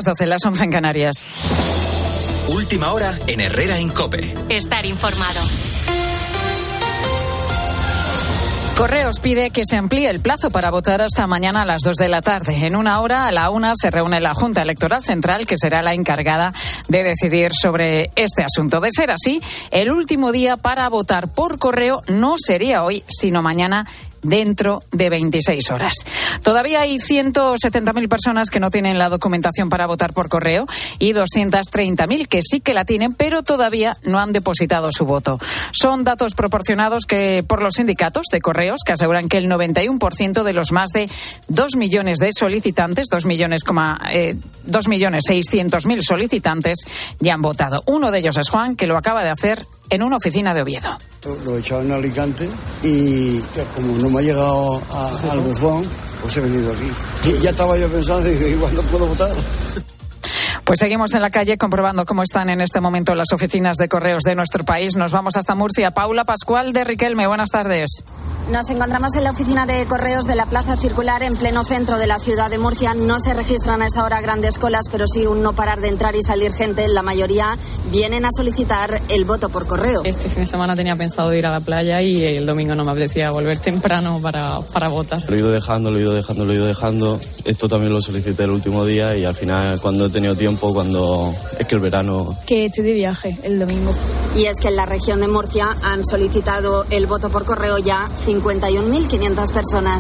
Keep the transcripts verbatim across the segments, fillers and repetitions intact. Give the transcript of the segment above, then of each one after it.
doce, las once en Canarias. Última hora en Herrera en COPE. Estar informado. Correos pide que se amplíe el plazo para votar hasta mañana a las dos de la tarde. En una hora, a la una, se reúne la Junta Electoral Central, que será la encargada de decidir sobre este asunto. De ser así, el último día para votar por correo no sería hoy, sino mañana, dentro de veintiséis horas. Todavía hay ciento setenta mil personas que no tienen la documentación para votar por correo y doscientas treinta mil que sí que la tienen, pero todavía no han depositado su voto. Son datos proporcionados que por los sindicatos de correos, que aseguran que el noventa y uno por ciento de los más de dos millones de solicitantes, dos millones, eh, dos millones seiscientos mil solicitantes, ya han votado. Uno de ellos es Juan, que lo acaba de hacer en una oficina de Oviedo. Lo he echado en Alicante y como no me ha llegado a, al buzón, pues he venido aquí. Y ya estaba yo pensando, digo, igual no puedo votar. Pues seguimos en la calle comprobando cómo están en este momento las oficinas de correos de nuestro país. Nos vamos hasta Murcia. Paula Pascual de Riquelme, buenas tardes. Nos encontramos en la oficina de correos de la Plaza Circular en pleno centro de la ciudad de Murcia. No se registran a esta hora grandes colas, pero sí un no parar de entrar y salir gente. La mayoría vienen a solicitar el voto por correo. Este fin de semana tenía pensado ir a la playa y el domingo no me apetecía volver temprano para, para votar. Lo he ido dejando, lo he ido dejando, lo he ido dejando. Esto también lo solicité el último día y al final, cuando he tenido tiempo, cuando es que el verano... Que estoy de viaje el domingo. Y es que en la región de Murcia han solicitado el voto por correo ya cincuenta y un mil quinientas personas.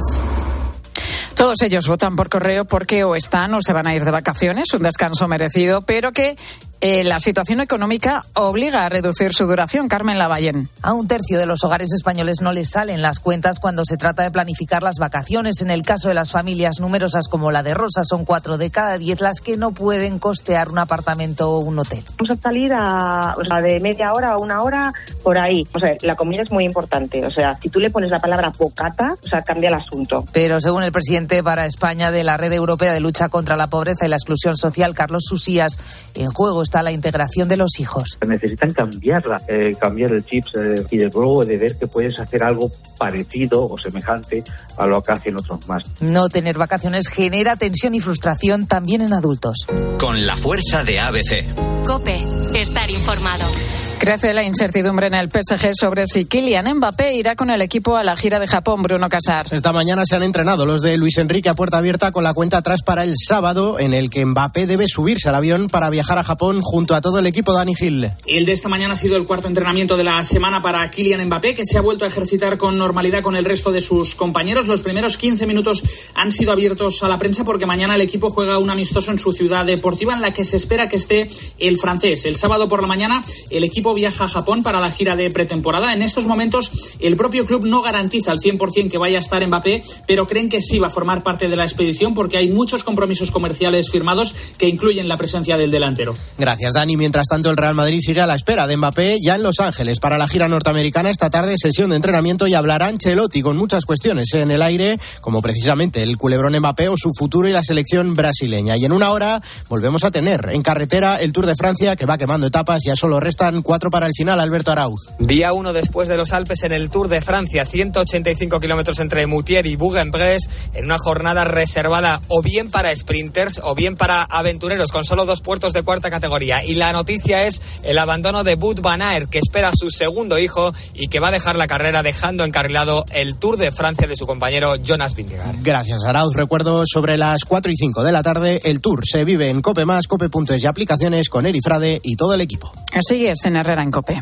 Todos ellos votan por correo porque o están o se van a ir de vacaciones, un descanso merecido, pero que eh, la situación económica obliga a reducir su duración. Carmen Lavallén. A un tercio de los hogares españoles no les salen las cuentas cuando se trata de planificar las vacaciones. En el caso de las familias numerosas como la de Rosa, son cuatro de cada diez las que no pueden costear un apartamento o un hotel. Vamos a salir a, o sea, de media hora a una hora por ahí. O sea, la comida es muy importante. O sea, si tú le pones la palabra bocata, o sea, cambia el asunto. Pero según el presidente para España de la Red Europea de Lucha contra la Pobreza y la Exclusión Social, Carlos Susías, en juego está la integración de los hijos. Necesitan cambiarla, eh, cambiar el chip eh, y de luego de ver que puedes hacer algo parecido o semejante a lo que hacen otros más. No tener vacaciones genera tensión y frustración también en adultos. Con la fuerza de A B C. COPE, estar informado. Crece la incertidumbre en el P S G sobre si Kylian Mbappé irá con el equipo a la gira de Japón. Bruno Casar. Esta mañana se han entrenado los de Luis Enrique a puerta abierta con la cuenta atrás para el sábado, en el que Mbappé debe subirse al avión para viajar a Japón junto a todo el equipo. Dani Gil. El de esta mañana ha sido el cuarto entrenamiento de la semana para Kylian Mbappé, que se ha vuelto a ejercitar con normalidad con el resto de sus compañeros. Los primeros quince minutos han sido abiertos a la prensa porque mañana el equipo juega un amistoso en su ciudad deportiva en la que se espera que esté el francés. El sábado por la mañana el equipo viaja a Japón para la gira de pretemporada. En estos momentos el propio club no garantiza al cien por ciento que vaya a estar Mbappé, pero creen que sí va a formar parte de la expedición porque hay muchos compromisos comerciales firmados que incluyen la presencia del delantero. Gracias, Dani. Mientras tanto, el Real Madrid sigue a la espera de Mbappé ya en Los Ángeles para la gira norteamericana. Esta tarde sesión de entrenamiento y hablará Ancelotti con muchas cuestiones en el aire, como precisamente el culebrón Mbappé o su futuro y la selección brasileña. Y en una hora volvemos a tener en carretera el Tour de Francia, que va quemando etapas. Ya solo restan cuatro para el final. Alberto Arauz. Día uno después de los Alpes en el Tour de Francia, ciento ochenta y cinco kilómetros entre Moutier y Bourg-en-Bresse, en una jornada reservada o bien para sprinters o bien para aventureros, con solo dos puertos de cuarta categoría. Y la noticia es el abandono de Wout van Aert, que espera a su segundo hijo y que va a dejar la carrera dejando encarrilado el Tour de Francia de su compañero Jonas Vingegaard. Gracias, Arauz. Recuerdo, sobre las cuatro y cinco de la tarde, el Tour se vive en COPE más, cope punto es y aplicaciones con Eri Frade y todo el equipo. Así es, en Herrera en COPE.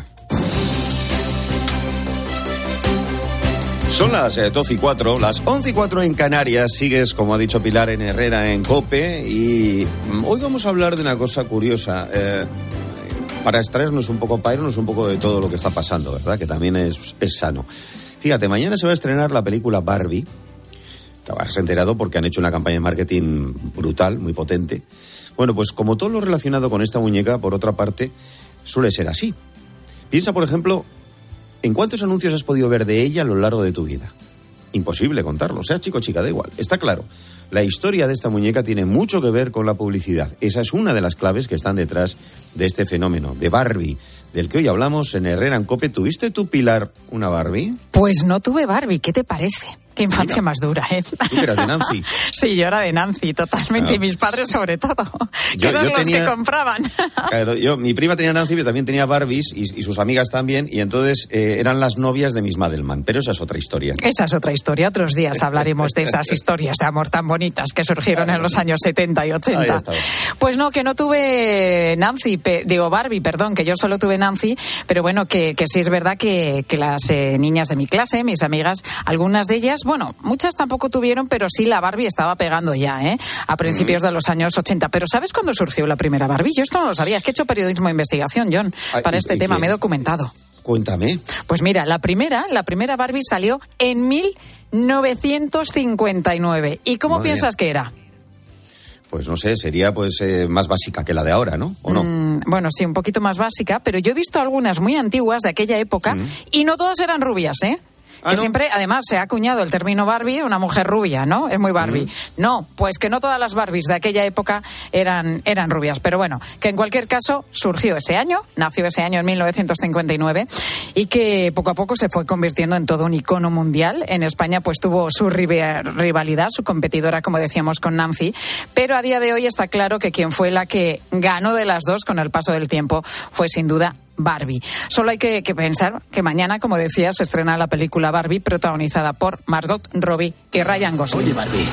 Son las doce y cuatro, las once y cuatro en Canarias. Sigues, como ha dicho Pilar, en Herrera en COPE. Y hoy vamos a hablar de una cosa curiosa. Eh, para extraernos un poco, para irnos un poco de todo lo que está pasando, ¿verdad? Que también es, es sano. Fíjate, mañana se va a estrenar la película Barbie. Te habrás enterado porque han hecho una campaña de marketing brutal, muy potente. Bueno, pues como todo lo relacionado con esta muñeca, por otra parte, suele ser así. Piensa, por ejemplo, ¿en cuántos anuncios has podido ver de ella a lo largo de tu vida? Imposible contarlo, sea chico o chica, da igual. Está claro, la historia de esta muñeca tiene mucho que ver con la publicidad. Esa es una de las claves que están detrás de este fenómeno, de Barbie, del que hoy hablamos en Herrera en COPE. ¿Tuviste tú, Pilar, una Barbie? Pues no tuve Barbie, ¿qué te parece? Qué infancia Mira. más dura, ¿eh? ¿Tú eras de Nancy? Sí, yo era de Nancy, totalmente. Ah. Y mis padres sobre todo. Que Yo- eran yo los tenía- que compraban. Claro, yo, mi prima tenía Nancy, pero también tenía Barbies y, y sus amigas también, y entonces eh, eran las novias de Miss Madelman, pero esa es otra historia. Esa es otra historia. Otros días hablaremos de esas historias de amor tan bonitas que surgieron en los años setenta y Ahí ochenta. estaba. Pues no, que no tuve Nancy, pe- digo Barbie, perdón, que yo solo tuve Nancy, pero bueno, que, que sí es verdad que, que las eh, niñas de mi clase, mis amigas, algunas de ellas, bueno, muchas tampoco tuvieron, pero sí la Barbie estaba pegando ya, ¿eh? A principios de los años ochenta. Pero ¿sabes cuándo surgió la primera Barbie? Yo esto no lo sabía, es que he hecho periodismo de investigación, John, Ay, para ¿y- este y tema, qué? me he documentado. Cuéntame. Pues mira, la primera, la primera Barbie salió en mil novecientos cincuenta y nueve. ¿Y cómo Madre piensas mía. que era? Pues no sé, sería pues eh, más básica que la de ahora, ¿no? ¿O no? Mm, bueno, sí, un poquito más básica, pero yo he visto algunas muy antiguas de aquella época y no todas eran rubias, ¿eh? Ah, Que ¿no? siempre, además, se ha acuñado el término Barbie, una mujer rubia, ¿no? Es muy Barbie. No, pues que no todas las Barbies de aquella época eran, eran rubias. Pero bueno, que en cualquier caso surgió ese año, nació ese año en mil novecientos cincuenta y nueve, y que poco a poco se fue convirtiendo en todo un icono mundial. En España, pues tuvo su riva- rivalidad, su competidora, como decíamos, con Nancy. Pero a día de hoy está claro que quien fue la que ganó de las dos con el paso del tiempo fue sin duda Barbie. Solo hay que, que pensar que mañana, como decía, se estrena la película Barbie, protagonizada por Margot Robbie y Ryan Gosling. Oye, Barbie,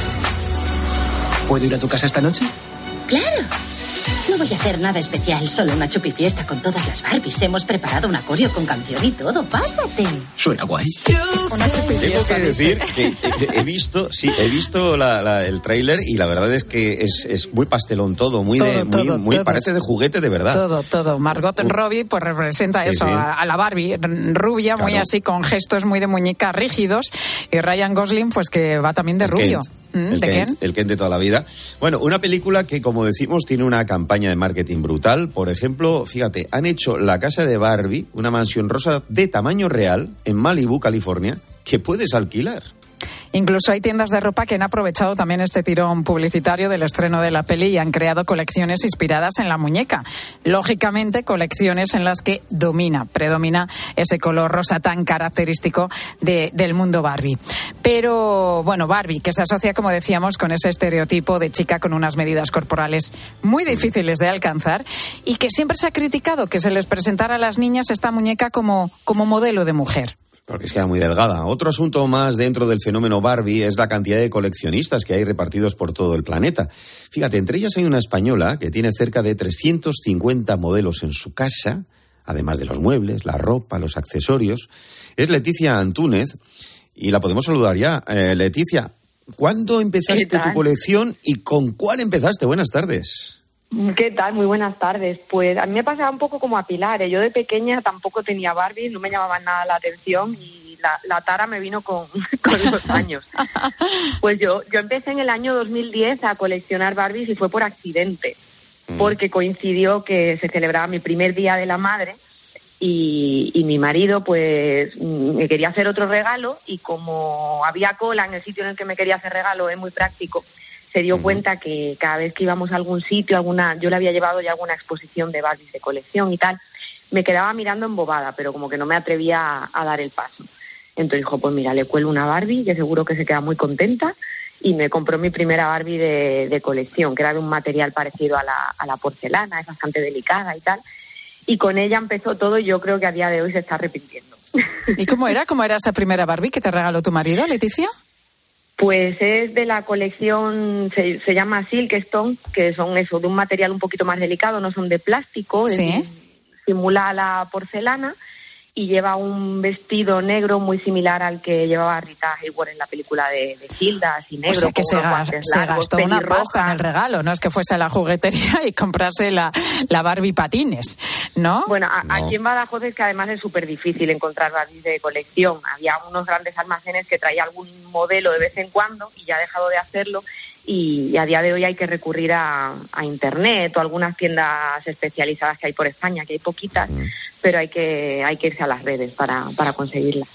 ¿puedo ir a tu casa esta noche? Claro. No voy a hacer nada especial, solo una chupifiesta con todas las Barbies. Hemos preparado un acorio con canción y todo. Pásate. Suena guay. Tengo que decir que he visto, sí, he visto la- la- el tráiler y la verdad es que es, es muy pastelón todo, muy de, Todo, muy, todo, muy todo. parece de juguete de verdad. Todo, todo. Margot Robbie pues representa Sí, eso, sí. A, a la Barbie, r- rubia, muy Claro. así, con gestos muy de muñeca rígidos. Y Ryan Gosling, pues que va también de rubio. Kent. Mm, El ¿De Kent, quién? el Kent de toda la vida. Bueno, una película que, como decimos, tiene una campaña de marketing brutal. Por ejemplo, fíjate, han hecho la casa de Barbie, una mansión rosa de tamaño real, en Malibu, California, que puedes alquilar. Incluso hay tiendas de ropa que han aprovechado también este tirón publicitario del estreno de la peli y han creado colecciones inspiradas en la muñeca. Lógicamente, colecciones en las que domina, predomina ese color rosa tan característico de- del mundo Barbie. Pero, bueno, Barbie, que se asocia, como decíamos, con ese estereotipo de chica con unas medidas corporales muy difíciles de alcanzar y que siempre se ha criticado que se les presentara a las niñas esta muñeca como, como modelo de mujer. Porque es que era muy delgada. Otro asunto más dentro del fenómeno Barbie es la cantidad de coleccionistas que hay repartidos por todo el planeta. Fíjate, entre ellas hay una española que tiene cerca de trescientos cincuenta modelos en su casa, además de los muebles, la ropa, los accesorios. Es Leticia Antúnez y la podemos saludar ya. Eh, Leticia, ¿cuándo empezaste ¿Qué tal? tu colección y con cuál empezaste? Buenas tardes. ¿Qué tal? Muy buenas tardes. Pues a mí me pasaba un poco como a Pilar, ¿eh? Yo de pequeña tampoco tenía Barbie, no me llamaban nada la atención y la, la tara me vino con, con los años. Pues yo, yo empecé en el año dos mil diez a coleccionar Barbies y fue por accidente, porque coincidió que se celebraba mi primer día de la madre y, y mi marido pues me quería hacer otro regalo y como había cola en el sitio en el que me quería hacer regalo, es muy práctico, se dio cuenta que cada vez que íbamos a algún sitio, alguna, yo le había llevado ya alguna exposición de Barbies de colección y tal, me quedaba mirando embobada, pero como que no me atrevía a, a dar el paso. Entonces dijo, pues mira, le cuelo una Barbie, que seguro que se queda muy contenta, y me compró mi primera Barbie de, de colección, que era de un material parecido a la, a la porcelana, es bastante delicada y tal. Y con ella empezó todo y yo creo que a día de hoy se está arrepintiendo. ¿Y cómo era? ¿Cómo era esa primera Barbie que te regaló tu marido, Leticia? Pues es de la colección, se, se llama Silkstone, que son eso, de un material un poquito más delicado, no son de plástico, Sí. es- simula la porcelana y lleva un vestido negro muy similar al que llevaba Rita Hayworth en la película de, de Hilda, así negro, O sea que con se, unos gas- guantes se largos, gastó una pelirroja. pasta en el regalo, no es que fuese a la juguetería y comprase la, la Barbie patines, ¿no? Bueno, a- aquí en Badajoz es que además es súper difícil encontrar Barbies de colección. Había unos grandes almacenes que traía algún modelo de vez en cuando y ya ha dejado de hacerlo y, y a día de hoy hay que recurrir a, a Internet o algunas tiendas especializadas que hay por España, que hay poquitas, pero hay que hay que irse a las redes para, para conseguirlas.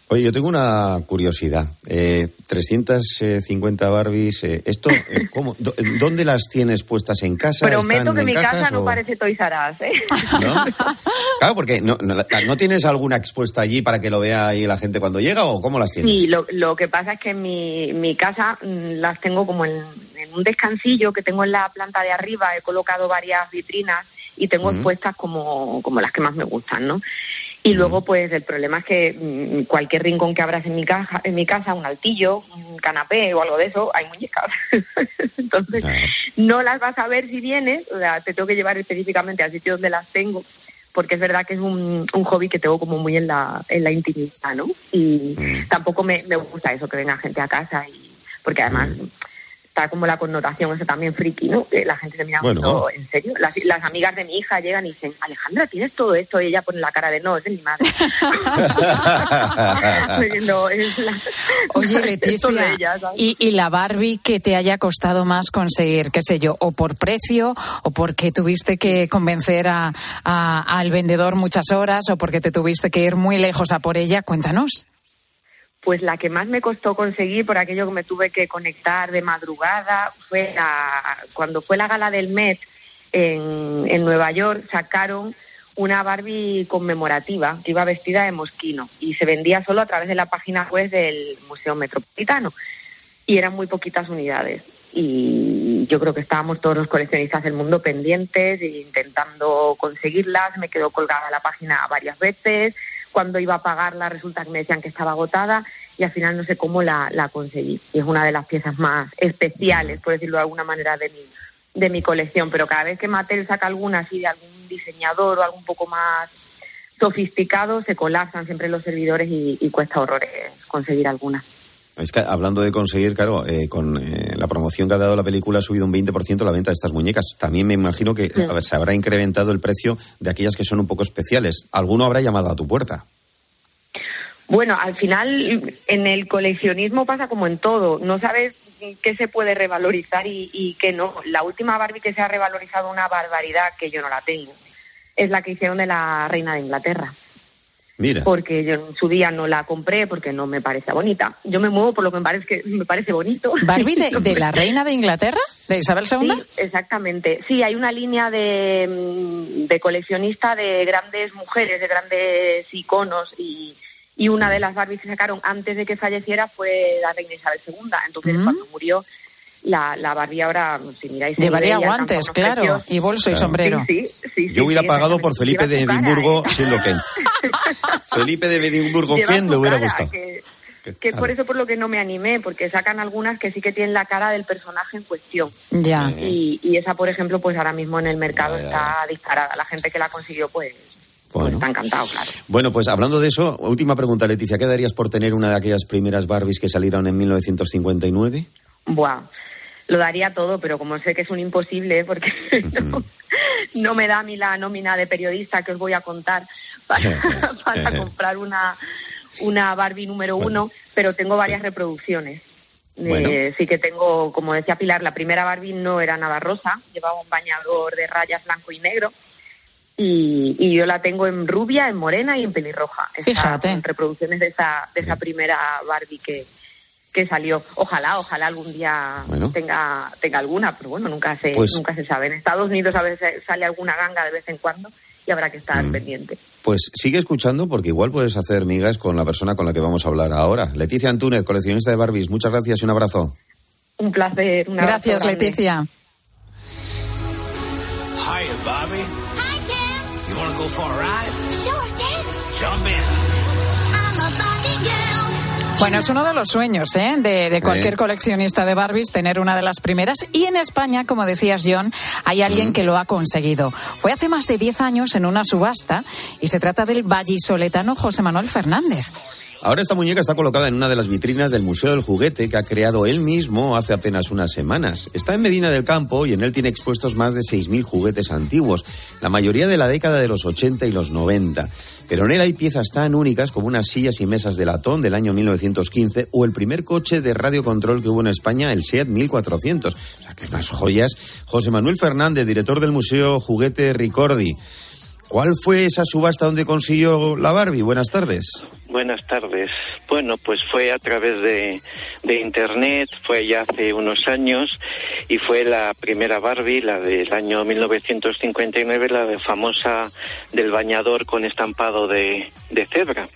Oye, yo tengo una curiosidad. Eh, trescientas cincuenta Barbies, eh, ¿esto eh, cómo, do, ¿dónde las tienes puestas en casa? Prometo que mi casa o... no parece Toys R Us, ¿eh? ¿No? Claro, porque no, no, ¿no tienes alguna expuesta allí para que lo vea ahí la gente cuando llega o cómo las tienes? Sí, lo, lo que pasa es que en mi, mi casa mmm, las tengo como en, en un descansillo que tengo en la planta de arriba. He colocado varias vitrinas y tengo uh-huh. expuestas como, como las que más me gustan, ¿no? Y luego, pues, el problema es que mmm, cualquier rincón que abras en mi casa, en mi casa, un altillo, un canapé o algo de eso, hay muñecas. Entonces, no. no las vas a ver si vienes, o sea, te tengo que llevar específicamente al sitio donde las tengo, porque es verdad que es un, un hobby que tengo como muy en la, en la intimidad, ¿no? Y mm. tampoco me, me gusta eso, que venga gente a casa, y porque además... Mm. está como la connotación eso también friki, ¿no? Que la gente se mira bueno. mucho, ¿en serio? Las, las amigas de mi hija llegan y dicen, Alejandra, ¿tienes todo esto? Y ella pone la cara de, no, es de mi madre. no, es la, Oye, Leticia, ella, ¿y, ¿y la Barbie que te haya costado más conseguir, qué sé yo, o por precio, o porque tuviste que convencer a, a, al vendedor muchas horas, o porque te tuviste que ir muy lejos a por ella? Cuéntanos. Pues la que más me costó conseguir, por aquello que me tuve que conectar de madrugada, fue la, cuando fue la gala del Met en, en Nueva York, sacaron una Barbie conmemorativa que iba vestida de Moschino y se vendía solo a través de la página web del Museo Metropolitano y eran muy poquitas unidades. Y yo creo que estábamos todos los coleccionistas del mundo pendientes e intentando conseguirlas. Me quedó colgada la página varias veces. Cuando iba a pagarla resulta que me decían que estaba agotada y al final no sé cómo la, la conseguí. Y es una de las piezas más especiales, por decirlo de alguna manera, de mi, de mi colección. Pero cada vez que Mattel saca alguna así de algún diseñador o algo un poco más sofisticado, se colapsan siempre los servidores y, y cuesta horrores conseguir alguna. Es que hablando de conseguir, claro, eh, con eh, la promoción que ha dado la película ha subido un veinte por ciento la venta de estas muñecas. También me imagino que sí. a ver, se habrá incrementado el precio de aquellas que son un poco especiales. ¿Alguno habrá llamado a tu puerta? Bueno, al final en el coleccionismo pasa como en todo. No sabes qué se puede revalorizar y, y qué no. La última Barbie que se ha revalorizado una barbaridad, que yo no la tengo, es la que hicieron de la Reina de Inglaterra. Mira. Porque yo en su día no la compré porque no me parece bonita. Yo me muevo por lo que me parece, que me parece bonito. ¿Barbie de, de la Reina de Inglaterra? ¿De Isabel segunda? Sí, exactamente. Sí, hay una línea de, de coleccionista de grandes mujeres, de grandes iconos y, y una de las Barbies que sacaron antes de que falleciera fue la Reina Isabel segunda. Entonces, ¿Mm? cuando murió... La, la Barbie ahora, si miráis... Llevaría guantes, claro, precios. Y bolso claro. y sombrero. Sí, sí, sí, sí, Yo hubiera sí, pagado por Felipe de Edimburgo cara, ¿eh? siendo Ken. Felipe de Edimburgo, Ken, me hubiera gustado. Que, que es por eso por lo que no me animé, porque sacan algunas que sí que tienen la cara del personaje en cuestión. Ya. Y, y esa, por ejemplo, pues ahora mismo en el mercado ya, ya, ya. está disparada. La gente que la consiguió, pues... Bueno. Pues está encantado, claro. Bueno, pues hablando de eso, última pregunta, Leticia. ¿Qué darías por tener una de aquellas primeras Barbies que salieron en mil novecientos cincuenta y nueve? Buah... Lo daría todo, pero como sé que es un imposible, porque uh-huh. no, no me da a mí la nómina de periodista que os voy a contar para, para comprar una, una Barbie número bueno. uno, pero tengo varias reproducciones. Bueno. Eh, sí que tengo, como decía Pilar, la primera Barbie no era nada rosa, llevaba un bañador de rayas blanco y negro, y, y yo la tengo en rubia, en morena y en pelirroja. Fíjate. En reproducciones de esa, de esa primera Barbie que... que salió. Ojalá, ojalá algún día bueno. tenga tenga alguna, pero bueno, nunca se pues, nunca se sabe. En Estados Unidos a veces sale alguna ganga de vez en cuando y habrá que estar mm. pendiente. Pues sigue escuchando porque igual puedes hacer migas con la persona con la que vamos a hablar ahora. Leticia Antúnez, coleccionista de Barbies. Muchas gracias y un abrazo. Un placer. Un gracias, Leticia. Hi, Barbie. Hi, Ken. You want to go for a ride? Sure, Ken. Jump in. I'm a Barbie girl. Bueno, es uno de los sueños ¿eh? de, de cualquier ¿Eh? coleccionista de Barbies, tener una de las primeras. Y en España, como decías, John, hay alguien mm. que lo ha conseguido. Fue hace más de diez años en una subasta y se trata del vallisoletano José Manuel Fernández. Ahora esta muñeca está colocada en una de las vitrinas del Museo del Juguete que ha creado él mismo hace apenas unas semanas. Está en Medina del Campo y en él tiene expuestos más de seis mil juguetes antiguos, la mayoría de la década de los ochenta y los noventa. Pero en él hay piezas tan únicas como unas sillas y mesas de latón del año mil novecientos quince o el primer coche de radiocontrol que hubo en España, el SEAT mil cuatrocientos. O sea, que unas joyas. José Manuel Fernández, director del Museo Juguete Ricordi. ¿Cuál fue esa subasta donde consiguió la Barbie? Buenas tardes. Buenas tardes. Bueno, pues fue a través de, de internet, fue ya hace unos años, y fue la primera Barbie, la del año mil novecientos cincuenta y nueve, la de famosa del bañador con estampado de, de cebra.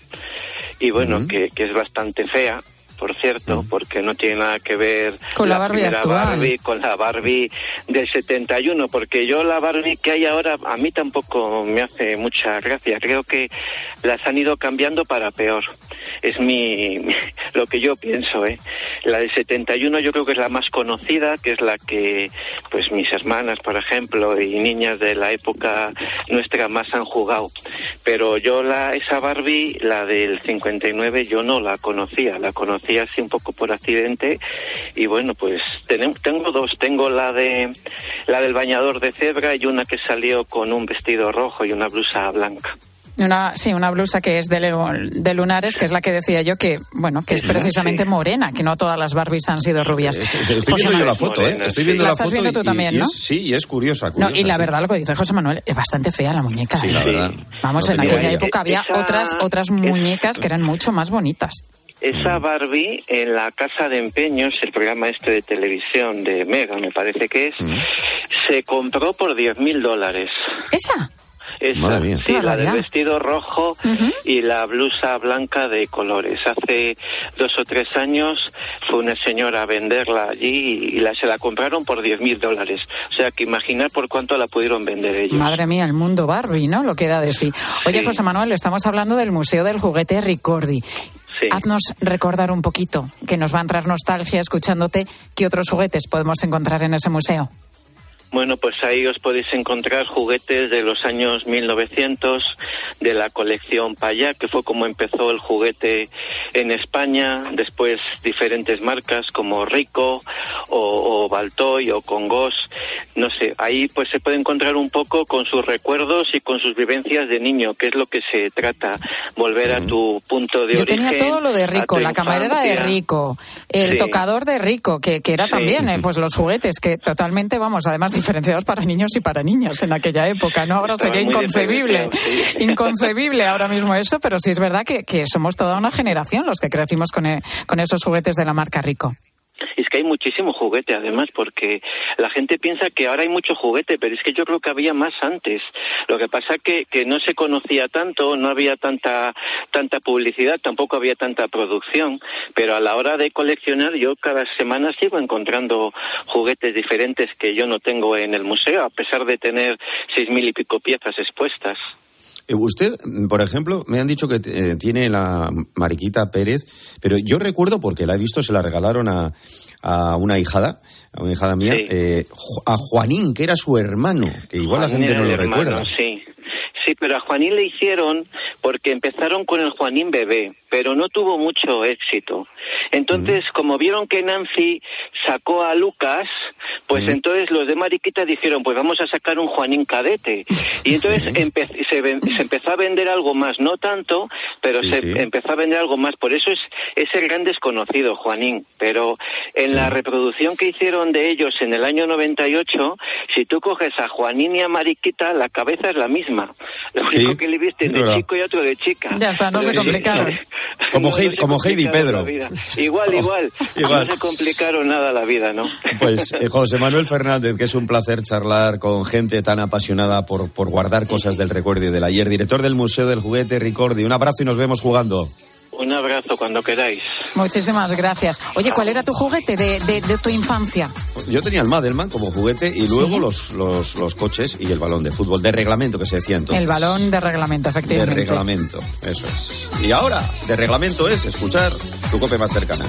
Y bueno, uh-huh. que, que es bastante fea, por cierto, porque no tiene nada que ver con la, la Barbie actual, Barbie, con la Barbie del setenta y uno, porque yo la Barbie que hay ahora a mí tampoco me hace mucha gracia. Creo que las han ido cambiando para peor. Es mi lo que yo pienso, ¿eh? La del setenta y uno yo creo que es la más conocida, que es la que pues mis hermanas, por ejemplo, y niñas de la época nuestra más han jugado. Pero yo la esa Barbie, la del cincuenta y nueve, yo no la conocía, la conocía así un poco por accidente, y bueno, pues ten, tengo dos, tengo la de la del bañador de cebra y una que salió con un vestido rojo y una blusa blanca. Una, sí, una blusa que es de, de lunares, que es la que decía yo que, bueno, que es precisamente sí. morena, que no todas las Barbies han sido rubias. Estoy, estoy viendo yo la foto, ¿eh? Estoy viendo la, la estás foto. viendo tú y, también, y ¿no? Es, sí, y es curiosa, curiosa. No, y la sí. verdad, lo que dice José Manuel, es bastante fea la muñeca. Sí, ¿eh? la verdad. Vamos, no en aquella idea. época había Esa, otras otras muñecas que eran mucho más bonitas. Esa Barbie en la Casa de Empeños, el programa este de televisión de Mega, me parece que es, mm. se compró por diez mil dólares. ¿Esa? Esa, Madre mía. sí, la del vestido rojo uh-huh. y la blusa blanca de colores. Hace dos o tres años fue una señora a venderla allí y la, se la compraron por diez mil dólares. O sea, que imaginar por cuánto la pudieron vender ellos. Madre mía, el mundo Barbie, ¿no? Lo que da de sí. Oye, sí. José Manuel, estamos hablando del Museo del Juguete Ricordi. Sí. Haznos recordar un poquito, que nos va a entrar nostalgia escuchándote, ¿qué otros juguetes podemos encontrar en ese museo? Bueno, pues ahí os podéis encontrar juguetes de los años mil novecientos, de la colección Payá, que fue como empezó el juguete en España, después diferentes marcas como Rico o, o Baltoy o Congos, no sé, ahí pues se puede encontrar un poco con sus recuerdos y con sus vivencias de niño, que es lo que se trata, volver a tu punto de Yo origen. Yo tenía todo lo de Rico, la camarera de Rico, el sí. tocador de Rico, que, que era sí. también, eh, pues los juguetes, que totalmente, vamos, además diferenciados para niños y para niñas en aquella época, ¿no? Ahora sería inconcebible, sí. inconcebible ahora mismo eso, pero sí es verdad que, que somos toda una generación los que crecimos con, e, con esos juguetes de la marca Rico. Es que hay muchísimo juguete, además, porque la gente piensa que ahora hay mucho juguete, pero es que yo creo que había más antes. Lo que pasa que que no se conocía tanto, no había tanta tanta publicidad, tampoco había tanta producción, pero a la hora de coleccionar yo cada semana sigo encontrando juguetes diferentes que yo no tengo en el museo, a pesar de tener seis mil y pico piezas expuestas. Usted, por ejemplo, me han dicho que eh, tiene la Mariquita Pérez, pero yo recuerdo, porque la he visto, se la regalaron a, a una hijada, a una hijada mía, sí. eh, a Juanín, que era su hermano, que igual Juanín la gente no lo hermano, recuerda. Sí. Sí, pero a Juanín le hicieron porque empezaron con el Juanín bebé, pero no tuvo mucho éxito. Entonces, uh-huh. como vieron que Nancy sacó a Lucas, pues uh-huh. entonces los de Mariquita dijeron, pues vamos a sacar un Juanín cadete. Y entonces uh-huh. empe- se, ven- se empezó a vender algo más, no tanto, pero sí, se sí. empezó a vender algo más. Por eso es, es el gran desconocido, Juanín. Pero en sí. la reproducción que hicieron de ellos en el año noventa y ocho, si tú coges a Juanín y a Mariquita, la cabeza es la misma. Lo único sí, que le viste de verdad. Chico y otro de chica. Ya está, no se complicaron. Como, no, Heidi, no como Heidi y Pedro. Igual, igual, oh, igual. No se complicaron nada la vida, ¿no? Pues eh, José Manuel Fernández, que es un placer charlar con gente tan apasionada por, por guardar cosas del recuerdo y del ayer. Director del Museo del Juguete Ricordi. Un abrazo y nos vemos jugando. Un abrazo cuando queráis. Muchísimas gracias. Oye, ¿cuál era tu juguete de, de, de tu infancia? Yo tenía el Madelman como juguete y luego ¿sí? los, los, los coches y el balón de fútbol, de reglamento que se decía entonces. El balón de reglamento, efectivamente. De reglamento, eso es. Y ahora, de reglamento es escuchar tu COPE más cercana.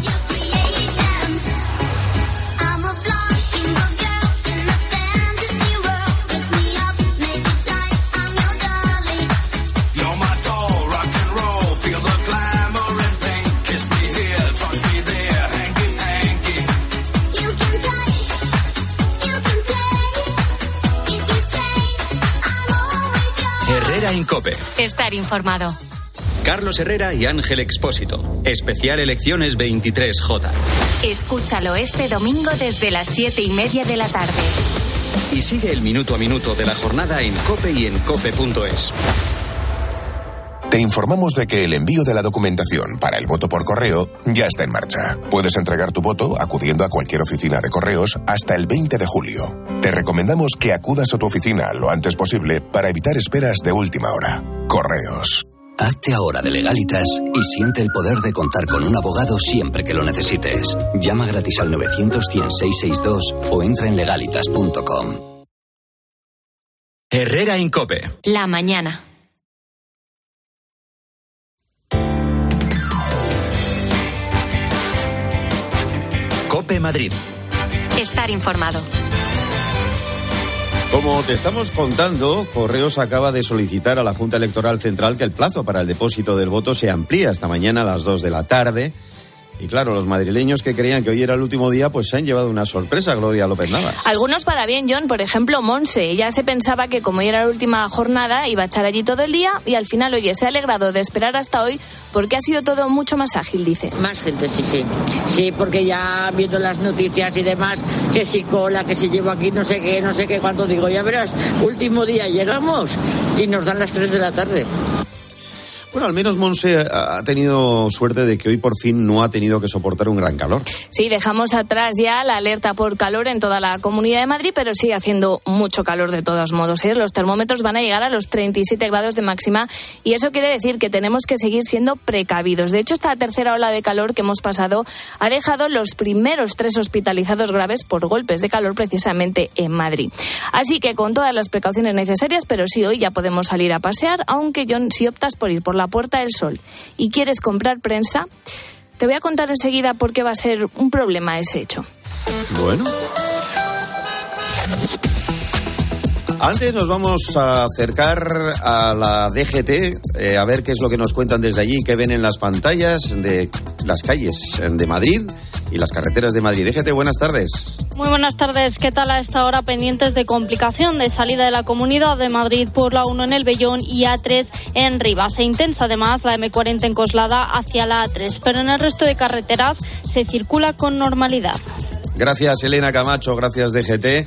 Herrera en COPE. Estar informado. Carlos Herrera y Ángel Expósito. Especial Elecciones veintitrés J. Escúchalo este domingo desde las siete y media de la tarde. Y sigue el minuto a minuto de la jornada en COPE y en cope punto es. Te informamos de que el envío de la documentación para el voto por correo ya está en marcha. Puedes entregar tu voto acudiendo a cualquier oficina de correos hasta el veinte de julio. Te recomendamos que acudas a tu oficina lo antes posible para evitar esperas de última hora. Correos. Hazte ahora de Legalitas y siente el poder de contar con un abogado siempre que lo necesites. Llama gratis al novecientos, cien, seiscientos sesenta y dos o entra en legalitas punto com. Herrera Incope. La mañana. Cope Madrid. Estar informado. Como te estamos contando, Correos acaba de solicitar a la Junta Electoral Central que el plazo para el depósito del voto se amplíe hasta mañana a las dos de la tarde. Y claro, los madrileños que creían que hoy era el último día, pues se han llevado una sorpresa, Gloria López Navas. Algunos para bien, John. Por ejemplo, Monse. Ella se pensaba que como hoy era la última jornada, iba a estar allí todo el día y al final, oye, se ha alegrado de esperar hasta hoy porque ha sido todo mucho más ágil, dice. Más gente, sí, sí. Sí, porque ya viendo las noticias y demás, que si cola, que si llevo aquí no sé qué, no sé qué, cuánto digo, ya verás, último día llegamos y nos dan las tres de la tarde. Bueno, al menos Monse ha tenido suerte de que hoy por fin no ha tenido que soportar un gran calor. Sí, dejamos atrás ya la alerta por calor en toda la Comunidad de Madrid, pero sigue haciendo mucho calor de todos modos, ¿eh? Los termómetros van a llegar a los treinta y siete grados de máxima y eso quiere decir que tenemos que seguir siendo precavidos. De hecho, esta tercera ola de calor que hemos pasado ha dejado los primeros tres hospitalizados graves por golpes de calor precisamente en Madrid. Así que con todas las precauciones necesarias, pero sí, hoy ya podemos salir a pasear, aunque John, si optas por ir por la Puerta del Sol y quieres comprar prensa, te voy a contar enseguida por qué va a ser un problema ese hecho. Bueno. Antes nos vamos a acercar a la D G T, eh, a ver qué es lo que nos cuentan desde allí, qué ven en las pantallas de las calles de Madrid y las carreteras de Madrid. D G T, buenas tardes. Muy buenas tardes. ¿Qué tal a esta hora? Pendientes de complicación de salida de la Comunidad de Madrid por la uno en el Vellón y A tres en Rivas. E intensa además la eme cuarenta en Coslada hacia la A tres, pero en el resto de carreteras se circula con normalidad. Gracias, Elena Camacho, gracias, D G T.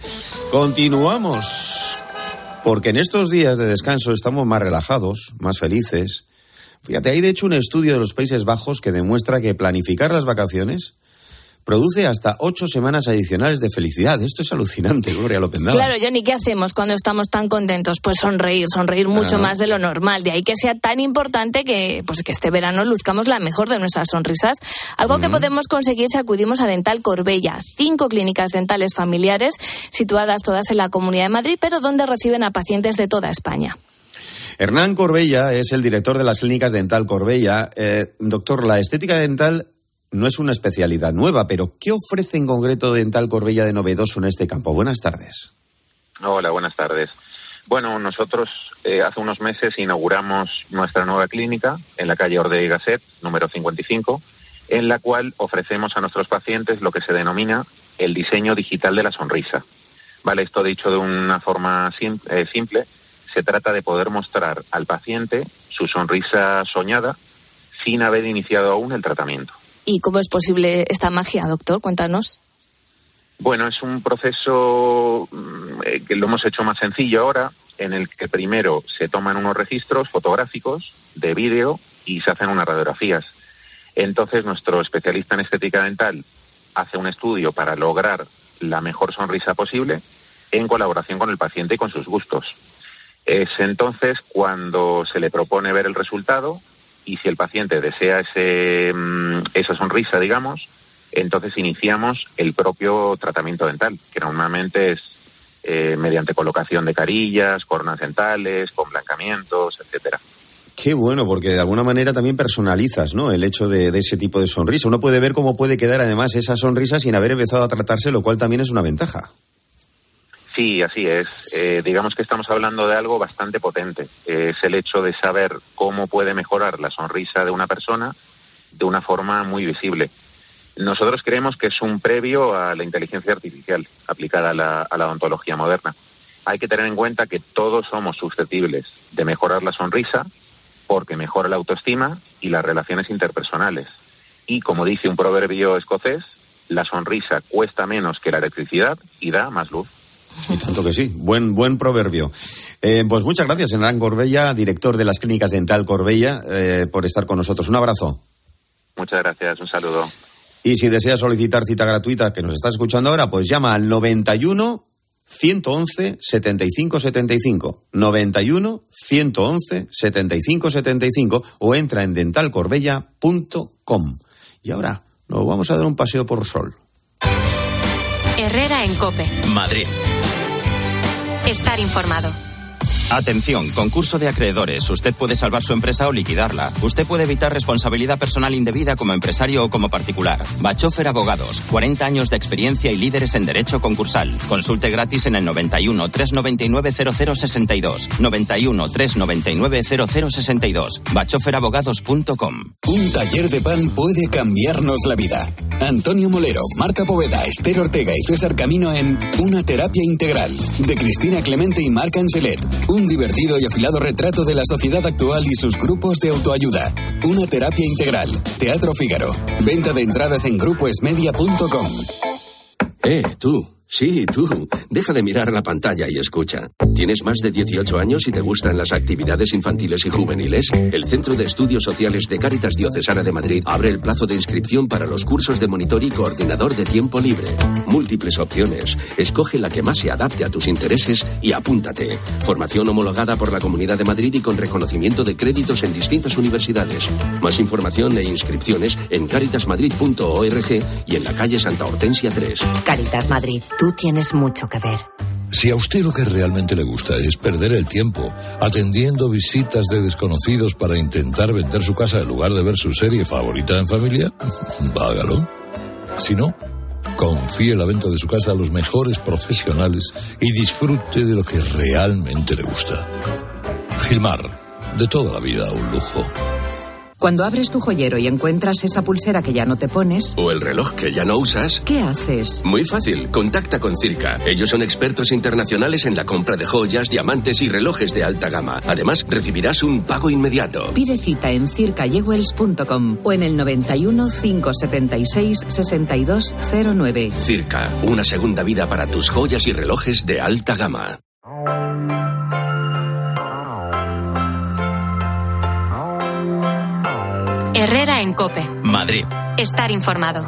Continuamos, porque en estos días de descanso estamos más relajados, más felices. Fíjate, hay de hecho un estudio de los Países Bajos que demuestra que planificar las vacaciones produce hasta ocho semanas adicionales de felicidad. Esto es alucinante, Gloria López Navas. Claro, Johnny, ¿qué hacemos cuando estamos tan contentos? Pues sonreír, sonreír mucho ah. más de lo normal. De ahí que sea tan importante que, pues, que este verano luzcamos la mejor de nuestras sonrisas. Algo uh-huh. que podemos conseguir si acudimos a Dental Corbella. Cinco clínicas dentales familiares situadas todas en la Comunidad de Madrid, pero donde reciben a pacientes de toda España. Hernán Corbella es el director de las clínicas Dental Corbella. Eh, doctor, la estética dental no es una especialidad nueva, pero ¿qué ofrece en concreto Dental Corbella de novedoso en este campo? Buenas tardes. Hola, buenas tardes. Bueno, nosotros eh, hace unos meses inauguramos nuestra nueva clínica en la calle Orde y Gasset, número cincuenta y cinco, en la cual ofrecemos a nuestros pacientes lo que se denomina el diseño digital de la sonrisa. Vale, esto dicho de una forma sim- eh, simple, se trata de poder mostrar al paciente su sonrisa soñada sin haber iniciado aún el tratamiento. ¿Y cómo es posible esta magia, doctor? Cuéntanos. Bueno, es un proceso eh, que lo hemos hecho más sencillo ahora, en el que primero se toman unos registros fotográficos de vídeo y se hacen unas radiografías. Entonces, nuestro especialista en estética dental hace un estudio para lograr la mejor sonrisa posible en colaboración con el paciente y con sus gustos. Es entonces cuando se le propone ver el resultado. Y si el paciente desea ese, esa sonrisa, digamos, entonces iniciamos el propio tratamiento dental, que normalmente es eh, mediante colocación de carillas, coronas dentales, con blancamientos, etcétera. Qué bueno, porque de alguna manera también personalizas, ¿no?, el hecho de, de ese tipo de sonrisa. Uno puede ver cómo puede quedar además esa sonrisa sin haber empezado a tratarse, lo cual también es una ventaja. Sí, así es. Eh, digamos que estamos hablando de algo bastante potente. Eh, es el hecho de saber cómo puede mejorar la sonrisa de una persona de una forma muy visible. Nosotros creemos que es un previo a la inteligencia artificial aplicada a la, a la odontología moderna. Hay que tener en cuenta que todos somos susceptibles de mejorar la sonrisa porque mejora la autoestima y las relaciones interpersonales. Y como dice un proverbio escocés, la sonrisa cuesta menos que la electricidad y da más luz. Y tanto que sí, buen buen proverbio. Eh, pues muchas gracias, Hernán Corbella, director de las Clínicas Dental Corbella, eh, por estar con nosotros. Un abrazo. Muchas gracias, un saludo. Y si deseas solicitar cita gratuita, que nos estás escuchando ahora, pues llama al noventa y uno, ciento once, setenta y cinco setenta y cinco. noventa y uno, ciento once, setenta y cinco setenta y cinco o entra en dental corbella punto com. Y ahora nos vamos a dar un paseo por Sol. Herrera en COPE. Madrid. Estar informado. Atención, concurso de acreedores. Usted puede salvar su empresa o liquidarla. Usted puede evitar responsabilidad personal indebida como empresario o como particular. Bachofer Abogados, cuarenta años de experiencia y líderes en derecho concursal. Consulte gratis en el noventa y uno, trescientos noventa y nueve, cero cero sesenta y dos. noventa y uno, trescientos noventa y nueve, cero cero sesenta y dos. bachofer abogados punto com. Un taller de pan puede cambiarnos la vida. Antonio Molero, Marta Poveda, Esther Ortega y César Camino en Una terapia integral, de Cristina Clemente y Marc Angelet. Un divertido y afilado retrato de la sociedad actual y sus grupos de autoayuda. Una terapia integral. Teatro Fígaro. Venta de entradas en grupo esmedia punto com. Eh, tú. Sí, tú. Deja de mirar la pantalla y escucha. ¿Tienes más de dieciocho años y te gustan las actividades infantiles y juveniles? El Centro de Estudios Sociales de Cáritas Diocesana de Madrid abre el plazo de inscripción para los cursos de monitor y coordinador de tiempo libre. Múltiples opciones. Escoge la que más se adapte a tus intereses y apúntate. Formación homologada por la Comunidad de Madrid y con reconocimiento de créditos en distintas universidades. Más información e inscripciones en caritas madrid punto org y en la calle Santa Hortensia tres. Caritas Madrid. Tú tienes mucho que ver. Si a usted lo que realmente le gusta es perder el tiempo atendiendo visitas de desconocidos para intentar vender su casa en lugar de ver su serie favorita en familia, hágalo. Si no, confíe la venta de su casa a los mejores profesionales y disfrute de lo que realmente le gusta. Gilmar, de toda la vida un lujo. Cuando abres tu joyero y encuentras esa pulsera que ya no te pones... ¿O el reloj que ya no usas? ¿Qué haces? Muy fácil, contacta con Circa. Ellos son expertos internacionales en la compra de joyas, diamantes y relojes de alta gama. Además, recibirás un pago inmediato. Pide cita en circa jewels punto com o en el noventa y uno, cinco setenta y seis, sesenta y dos cero nueve. Circa, una segunda vida para tus joyas y relojes de alta gama. Herrera en COPE. Madrid. Estar informado.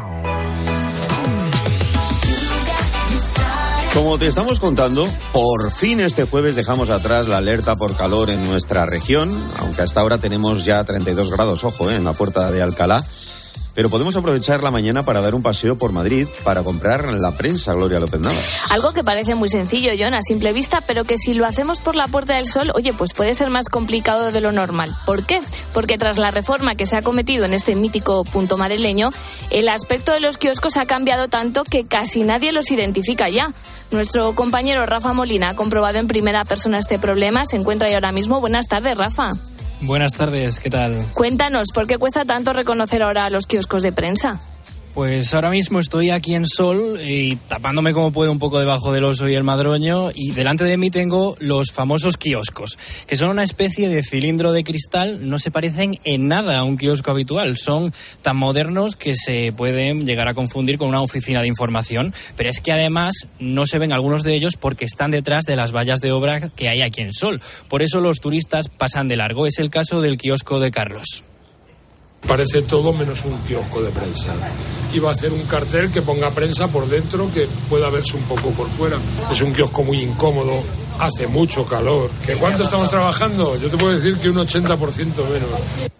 Como te estamos contando, por fin este jueves dejamos atrás la alerta por calor en nuestra región, aunque hasta ahora tenemos ya treinta y dos grados, ojo, eh, en la puerta de Alcalá. Pero podemos aprovechar la mañana para dar un paseo por Madrid para comprar la prensa, Gloria López Navas. Algo que parece muy sencillo, John, a simple vista, pero que si lo hacemos por la Puerta del Sol, oye, pues puede ser más complicado de lo normal. ¿Por qué? Porque tras la reforma que se ha cometido en este mítico punto madrileño, el aspecto de los kioscos ha cambiado tanto que casi nadie los identifica ya. Nuestro compañero Rafa Molina ha comprobado en primera persona este problema. Se encuentra ahí ahora mismo. Buenas tardes, Rafa. Buenas tardes, ¿qué tal? Cuéntanos, ¿por qué cuesta tanto reconocer ahora los kioscos de prensa? Pues ahora mismo estoy aquí en Sol y tapándome como puedo un poco debajo del Oso y el Madroño, y delante de mí tengo los famosos kioscos, que son una especie de cilindro de cristal. No se parecen en nada a un kiosco habitual, son tan modernos que se pueden llegar a confundir con una oficina de información, pero es que además no se ven algunos de ellos porque están detrás de las vallas de obra que hay aquí en Sol. Por eso los turistas pasan de largo. Es el caso del kiosco de Carlos. Parece todo menos un kiosco de prensa. Iba a hacer un cartel que ponga prensa por dentro, que pueda verse un poco por fuera. Es un kiosco muy incómodo, hace mucho calor. ¿Que cuánto estamos trabajando? Yo te puedo decir que un ochenta por ciento menos.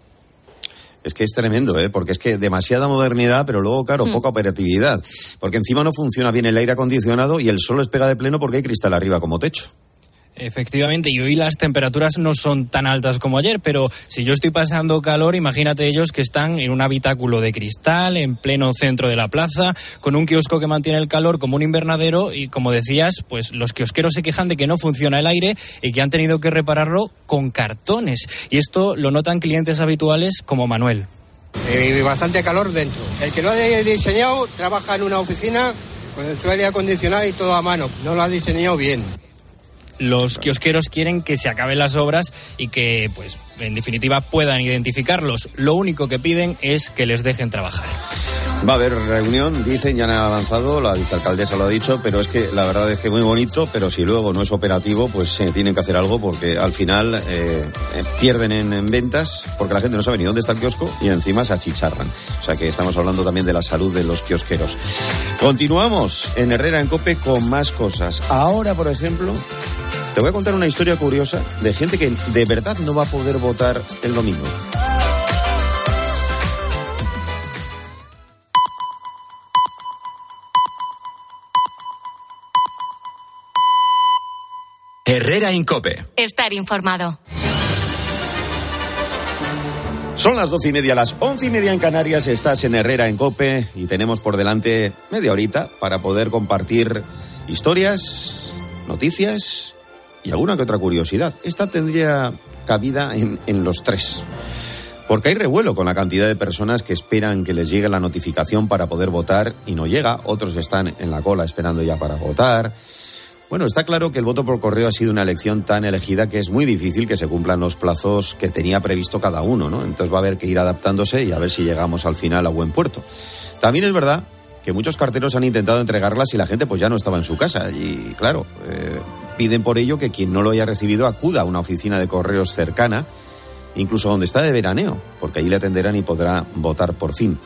Es que es tremendo, ¿eh? Porque es que demasiada modernidad, pero luego, claro, mm. poca operatividad. Porque encima no funciona bien el aire acondicionado y el sol les pega de pleno porque hay cristal arriba como techo. Efectivamente, y hoy las temperaturas no son tan altas como ayer, pero si yo estoy pasando calor, imagínate ellos que están en un habitáculo de cristal, en pleno centro de la plaza, con un kiosco que mantiene el calor como un invernadero, y como decías, pues los kiosqueros se quejan de que no funciona el aire y que han tenido que repararlo con cartones. Y esto lo notan clientes habituales como Manuel. Eh, bastante calor dentro. El que lo ha diseñado trabaja en una oficina con el aire acondicionado y todo a mano. No lo ha diseñado bien. Los kiosqueros quieren que se acaben las obras y que, pues, en definitiva, puedan identificarlos. Lo único que piden es que les dejen trabajar. Va a haber reunión, dicen, ya han avanzado, la vicealcaldesa lo ha dicho, pero es que la verdad es que muy bonito, pero si luego no es operativo, pues eh, tienen que hacer algo porque al final eh, eh, pierden en, en ventas porque la gente no sabe ni dónde está el kiosco y encima se achicharran. O sea que estamos hablando también de la salud de los kiosqueros. Continuamos en Herrera en COPE con más cosas. Ahora, por ejemplo, te voy a contar una historia curiosa de gente que de verdad no va a poder votar el domingo. Herrera en COPE. Estar informado. Son las doce y media, las once y media en Canarias. Estás en Herrera en COPE y tenemos por delante media horita para poder compartir historias, noticias y alguna que otra curiosidad. Esta tendría cabida en, en los tres. Porque hay revuelo con la cantidad de personas que esperan que les llegue la notificación para poder votar y no llega. Otros que están en la cola esperando ya para votar. Bueno, está claro que el voto por correo ha sido una elección tan elegida que es muy difícil que se cumplan los plazos que tenía previsto cada uno, ¿no? Entonces va a haber que ir adaptándose y a ver si llegamos al final a buen puerto. También es verdad que muchos carteros han intentado entregarlas y la gente pues ya no estaba en su casa. Y claro, eh, piden por ello que quien no lo haya recibido acuda a una oficina de correos cercana, incluso donde está de veraneo, porque allí le atenderán y podrá votar por fin.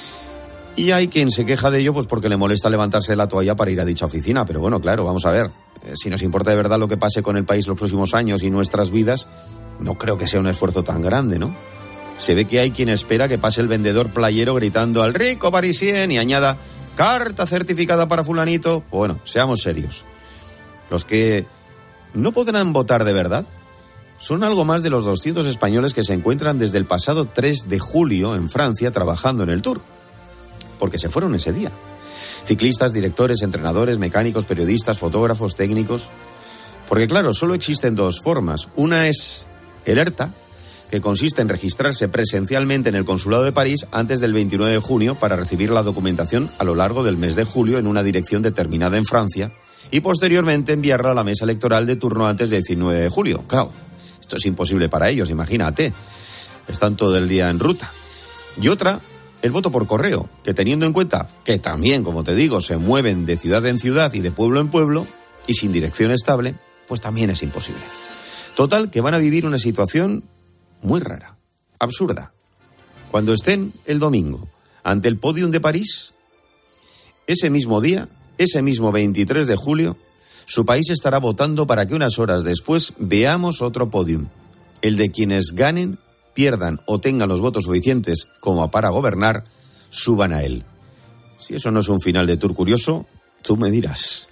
Y hay quien se queja de ello pues porque le molesta levantarse de la toalla para ir a dicha oficina. Pero bueno, claro, vamos a ver. Eh, si nos importa de verdad lo que pase con el país los próximos años y nuestras vidas, no creo que sea un esfuerzo tan grande, ¿no? Se ve que hay quien espera que pase el vendedor playero gritando al rico parisien y añada carta certificada para fulanito. Bueno, seamos serios. Los que no podrán votar de verdad son algo más de los doscientos españoles que se encuentran desde el pasado tres de julio en Francia trabajando en el Tour. Porque se fueron ese día. Ciclistas, directores, entrenadores, mecánicos, periodistas, fotógrafos, técnicos. Porque claro, solo existen dos formas. Una es el ERTA, que consiste en registrarse presencialmente en el Consulado de París antes del veintinueve de junio para recibir la documentación a lo largo del mes de julio en una dirección determinada en Francia y posteriormente enviarla a la mesa electoral de turno antes del diecinueve de julio. Claro, esto es imposible para ellos, imagínate. Están todo el día en ruta. Y otra, el voto por correo, que teniendo en cuenta que también, como te digo, se mueven de ciudad en ciudad y de pueblo en pueblo y sin dirección estable, pues también es imposible. Total, que van a vivir una situación muy rara, absurda. Cuando estén el domingo ante el Podium de París, ese mismo día, ese mismo veintitrés de julio, su país estará votando para que unas horas después veamos otro Podium, el de quienes ganen, pierdan o tengan los votos suficientes como para gobernar, suban a él. Si eso no es un final de Tour curioso, tú me dirás.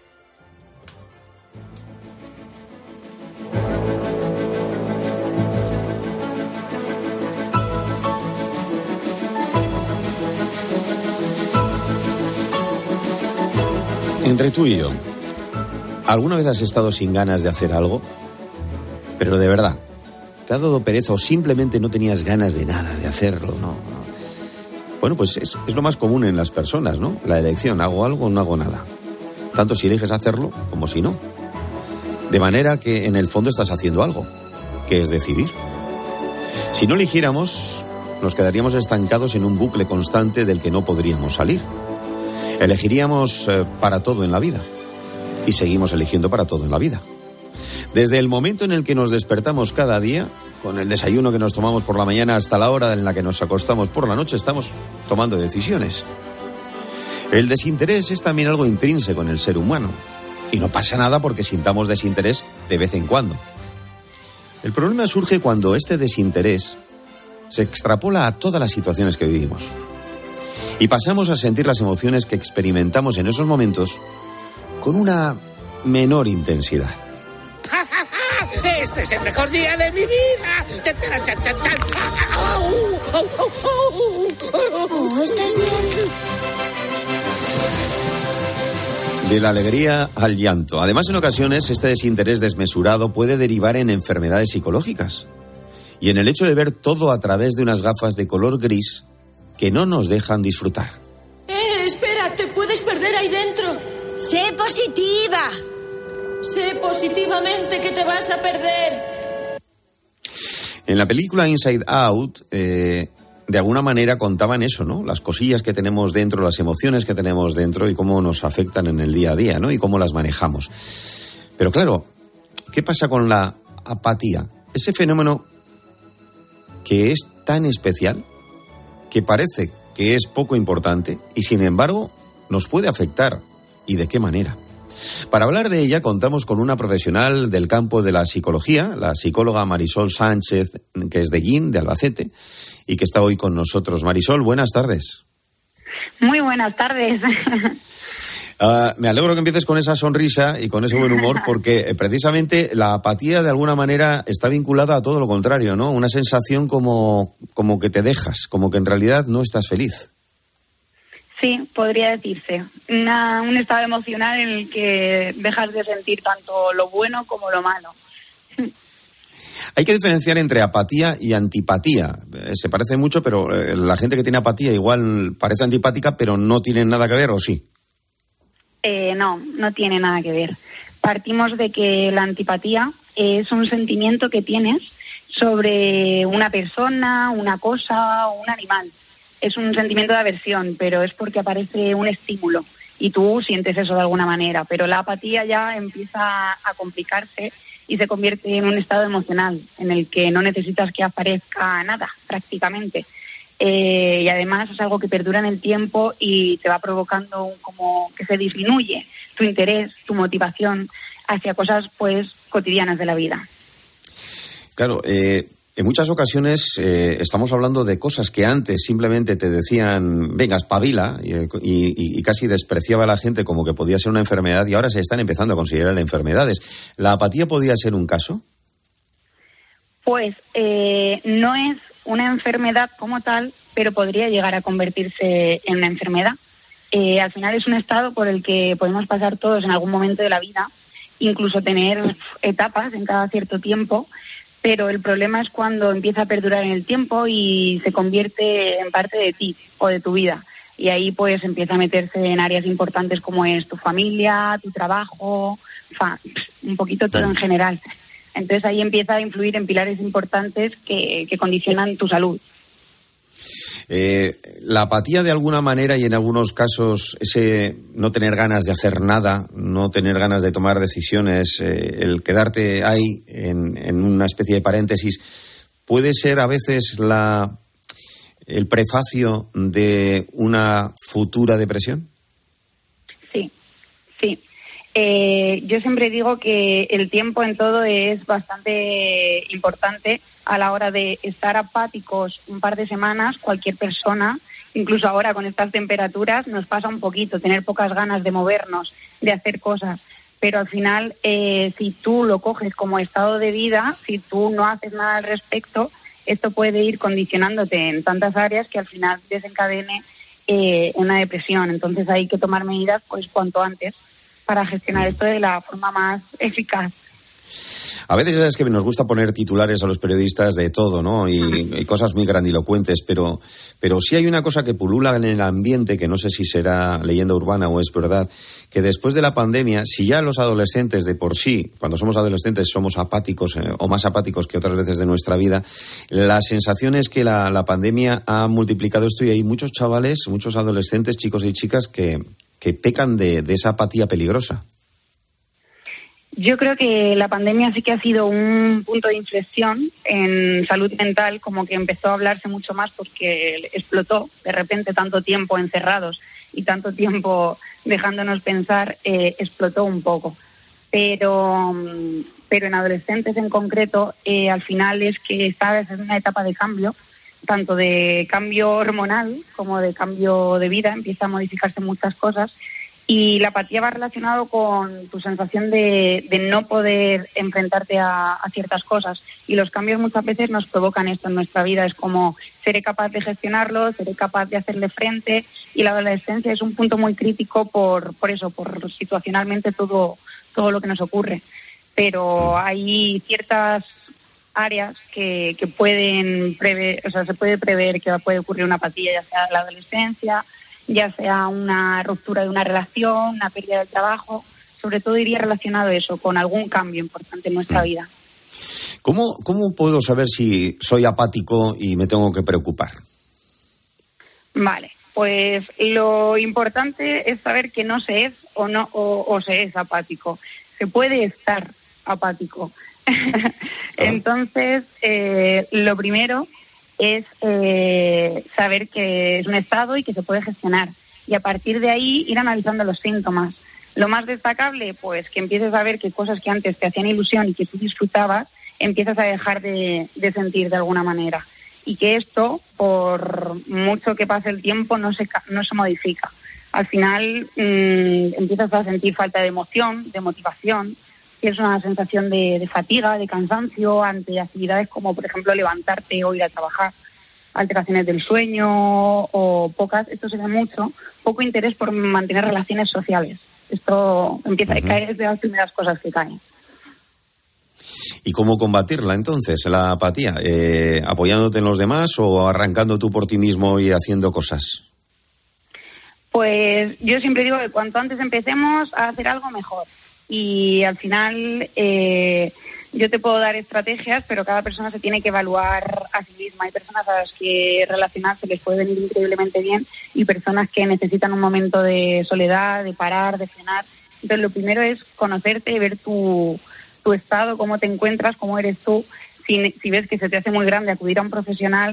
Entre tú y yo, ¿alguna vez has estado sin ganas de hacer algo? Pero de verdad, ¿te ha dado pereza o simplemente no tenías ganas de nada, de hacerlo? No, no. Bueno, pues es, es lo más común en las personas, ¿no? La elección, hago algo o no hago nada. Tanto si eliges hacerlo como si no. De manera que en el fondo estás haciendo algo, que es decidir. Si no eligiéramos, nos quedaríamos estancados en un bucle constante del que no podríamos salir. Elegiríamos eh, para todo en la vida. Y seguimos eligiendo para todo en la vida. Desde el momento en el que nos despertamos cada día, con el desayuno que nos tomamos por la mañana hasta la hora en la que nos acostamos por la noche, estamos tomando decisiones. El desinterés es también algo intrínseco en el ser humano. Y no pasa nada porque sintamos desinterés de vez en cuando. El problema surge cuando este desinterés se extrapola a todas las situaciones que vivimos. Y pasamos a sentir las emociones que experimentamos en esos momentos con una menor intensidad. ¡Este es el mejor día de mi vida! ¡Oh, estás bien! De la alegría al llanto. Además, en ocasiones, este desinterés desmesurado puede derivar en enfermedades psicológicas. Y en el hecho de ver todo a través de unas gafas de color gris que no nos dejan disfrutar. ¡Eh, espera! ¡Te puedes perder ahí dentro! ¡Sé positiva! Sé positivamente que te vas a perder. En la película Inside Out, eh, de alguna manera contaban eso, ¿no? Las cosillas que tenemos dentro, las emociones que tenemos dentro y cómo nos afectan en el día a día, ¿no? Y cómo las manejamos. Pero claro, ¿qué pasa con la apatía? Ese fenómeno que es tan especial, que parece que es poco importante y sin embargo nos puede afectar. ¿Y de qué manera? Para hablar de ella contamos con una profesional del campo de la psicología, la psicóloga Marisol Sánchez, que es de Guín, de Albacete, y que está hoy con nosotros. Marisol, buenas tardes. Muy buenas tardes. Uh, me alegro que empieces con esa sonrisa y con ese buen humor, porque eh, precisamente la apatía de alguna manera está vinculada a todo lo contrario, ¿no? Una sensación como, como que te dejas, como que en realidad no estás feliz. Sí, podría decirse. Una, un estado emocional en el que dejas de sentir tanto lo bueno como lo malo. Hay que diferenciar entre apatía y antipatía. Eh, se parece mucho, pero eh, la gente que tiene apatía igual parece antipática, pero no tiene nada que ver, ¿o sí? Eh, no, no tiene nada que ver. Partimos de que la antipatía es un sentimiento que tienes sobre una persona, una cosa o un animal. Es un sentimiento de aversión, pero es porque aparece un estímulo y tú sientes eso de alguna manera. Pero la apatía ya empieza a complicarse y se convierte en un estado emocional en el que no necesitas que aparezca nada, prácticamente. Eh, y además es algo que perdura en el tiempo y te va provocando un, como que se disminuye tu interés, tu motivación hacia cosas pues cotidianas de la vida. Claro, eh... En muchas ocasiones eh, estamos hablando de cosas que antes simplemente te decían, venga, espabila, y, y, y casi despreciaba a la gente como que podía ser una enfermedad, y ahora se están empezando a considerar enfermedades. ¿La apatía podría ser un caso? Pues eh, no es una enfermedad como tal, pero podría llegar a convertirse en una enfermedad. Eh, al final es un estado por el que podemos pasar todos en algún momento de la vida, incluso tener etapas en cada cierto tiempo. Pero el problema es cuando empieza a perdurar en el tiempo y se convierte en parte de ti o de tu vida. Y ahí pues empieza a meterse en áreas importantes como es tu familia, tu trabajo, fa, un poquito todo en general. Entonces ahí empieza a influir en pilares importantes que, que condicionan tu salud. Eh, la apatía de alguna manera y en algunos casos ese no tener ganas de hacer nada, no tener ganas de tomar decisiones, eh, el quedarte ahí en, en una especie de paréntesis, puede ser a veces la, el prefacio de una futura depresión. Sí, sí. Eh, yo siempre digo que el tiempo en todo es bastante importante a la hora de estar apáticos un par de semanas. Cualquier persona, incluso ahora con estas temperaturas, nos pasa un poquito, tener pocas ganas de movernos, de hacer cosas. Pero al final, eh, si tú lo coges como estado de vida, si tú no haces nada al respecto, esto puede ir condicionándote en tantas áreas que al final desencadene eh, una depresión. Entonces hay que tomar medidas pues cuanto antes para gestionar esto de la forma más eficaz. A veces es que nos gusta poner titulares a los periodistas de todo, ¿no? Y, y cosas muy grandilocuentes, pero, pero sí hay una cosa que pulula en el ambiente, que no sé si será leyenda urbana o es verdad, que después de la pandemia, si ya los adolescentes de por sí, cuando somos adolescentes somos apáticos eh, o más apáticos que otras veces de nuestra vida, la sensación es que la, la pandemia ha multiplicado esto y hay muchos chavales, muchos adolescentes, chicos y chicas que, que pecan de, de esa apatía peligrosa. Yo creo que la pandemia sí que ha sido un punto de inflexión en salud mental, como que empezó a hablarse mucho más porque explotó de repente tanto tiempo encerrados y tanto tiempo dejándonos pensar, eh, explotó un poco. Pero, pero en adolescentes en concreto, eh, al final es que esta es una etapa de cambio, tanto de cambio hormonal como de cambio de vida, empieza a modificarse muchas cosas. Y la apatía va relacionado con tu sensación de, de no poder enfrentarte a, a ciertas cosas. Y los cambios muchas veces nos provocan esto en nuestra vida. Es como, seré capaz de gestionarlo, seré capaz de hacerle frente. Y la adolescencia es un punto muy crítico por, por eso, por situacionalmente todo, todo lo que nos ocurre. Pero hay ciertas áreas que, que pueden prever, o sea, se puede prever que puede ocurrir una apatía, ya sea en la adolescencia, ya sea una ruptura de una relación, una pérdida del trabajo. Sobre todo iría relacionado eso, con algún cambio importante en nuestra vida. ¿Cómo, cómo puedo saber si soy apático y me tengo que preocupar? Vale, pues lo importante es saber que no se es o no o, o se es apático. Se puede estar apático. Entonces, eh, lo primero es eh, saber que es un estado y que se puede gestionar. Y a partir de ahí ir analizando los síntomas. Lo más destacable, pues que empieces a ver que cosas que antes te hacían ilusión y que tú disfrutabas, empiezas a dejar de, de sentir de alguna manera. Y que esto, por mucho que pase el tiempo, no se, no se modifica. Al final mmm, empiezas a sentir falta de emoción, de motivación, que es una sensación de, de fatiga, de cansancio ante actividades como, por ejemplo, levantarte o ir a trabajar, alteraciones del sueño o pocas, esto se ve mucho, poco interés por mantener relaciones sociales. Esto empieza uh-huh. a caer de las primeras cosas que caen. ¿Y cómo combatirla entonces, la apatía? Eh, ¿Apoyándote en los demás o arrancando tú por ti mismo y haciendo cosas? Pues yo siempre digo que cuanto antes empecemos a hacer algo, mejor. Y al final eh, yo te puedo dar estrategias, pero cada persona se tiene que evaluar a sí misma. Hay personas a las que relacionarse les puede venir increíblemente bien y personas que necesitan un momento de soledad, de parar, de frenar. Entonces lo primero es conocerte y ver tu, tu estado, cómo te encuentras, cómo eres tú. Si, si ves que se te hace muy grande acudir a un profesional,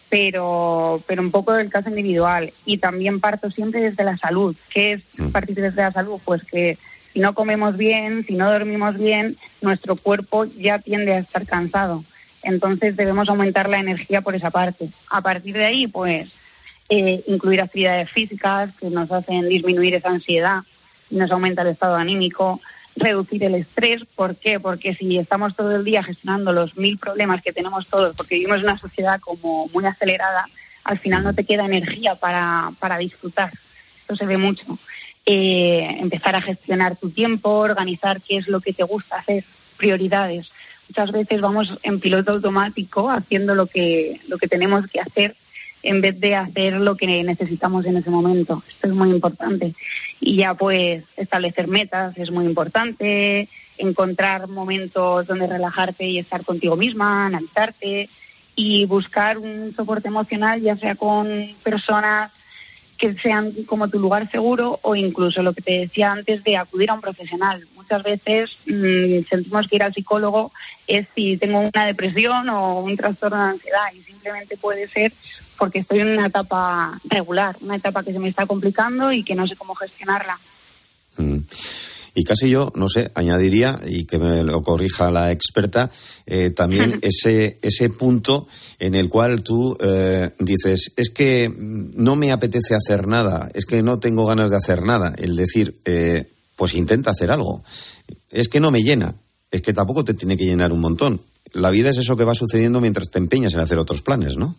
pero pero un poco del caso individual. Y también parto siempre desde la salud. ¿Qué es partir desde la salud? Pues que si no comemos bien, si no dormimos bien, nuestro cuerpo ya tiende a estar cansado. Entonces debemos aumentar la energía por esa parte. A partir de ahí, pues, eh, incluir actividades físicas que nos hacen disminuir esa ansiedad, nos aumenta el estado anímico, reducir el estrés. ¿Por qué? Porque si estamos todo el día gestionando los mil problemas que tenemos todos, porque vivimos en una sociedad como muy acelerada, al final no te queda energía para, para disfrutar. Esto se ve mucho. Eh, empezar a gestionar tu tiempo, organizar qué es lo que te gusta hacer, prioridades. Muchas veces vamos en piloto automático haciendo lo que lo que tenemos que hacer en vez de hacer lo que necesitamos en ese momento. Esto es muy importante. Y ya pues establecer metas es muy importante, encontrar momentos donde relajarte y estar contigo misma, analizarte y buscar un soporte emocional, ya sea con personas que sean como tu lugar seguro o incluso lo que te decía antes de acudir a un profesional. Muchas veces mmm, sentimos que ir al psicólogo es si tengo una depresión o un trastorno de ansiedad y simplemente puede ser porque estoy en una etapa regular, una etapa que se me está complicando y que no sé cómo gestionarla. Mm. Y casi yo, no sé, añadiría, y que me lo corrija la experta, eh, también ese ese punto en el cual tú eh, dices, es que no me apetece hacer nada, es que no tengo ganas de hacer nada. El decir, eh, pues intenta hacer algo. Es que no me llena, es que tampoco te tiene que llenar un montón. La vida es eso que va sucediendo mientras te empeñas en hacer otros planes, ¿no?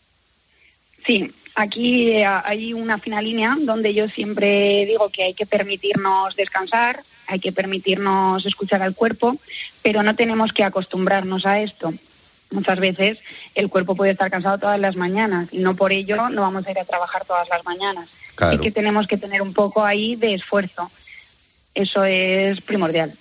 Sí. Aquí hay una fina línea donde yo siempre digo que hay que permitirnos descansar, hay que permitirnos escuchar al cuerpo, pero no tenemos que acostumbrarnos a esto. Muchas veces el cuerpo puede estar cansado todas las mañanas y no por ello no vamos a ir a trabajar todas las mañanas. Claro. Así que tenemos que tener un poco ahí de esfuerzo. Eso es primordial.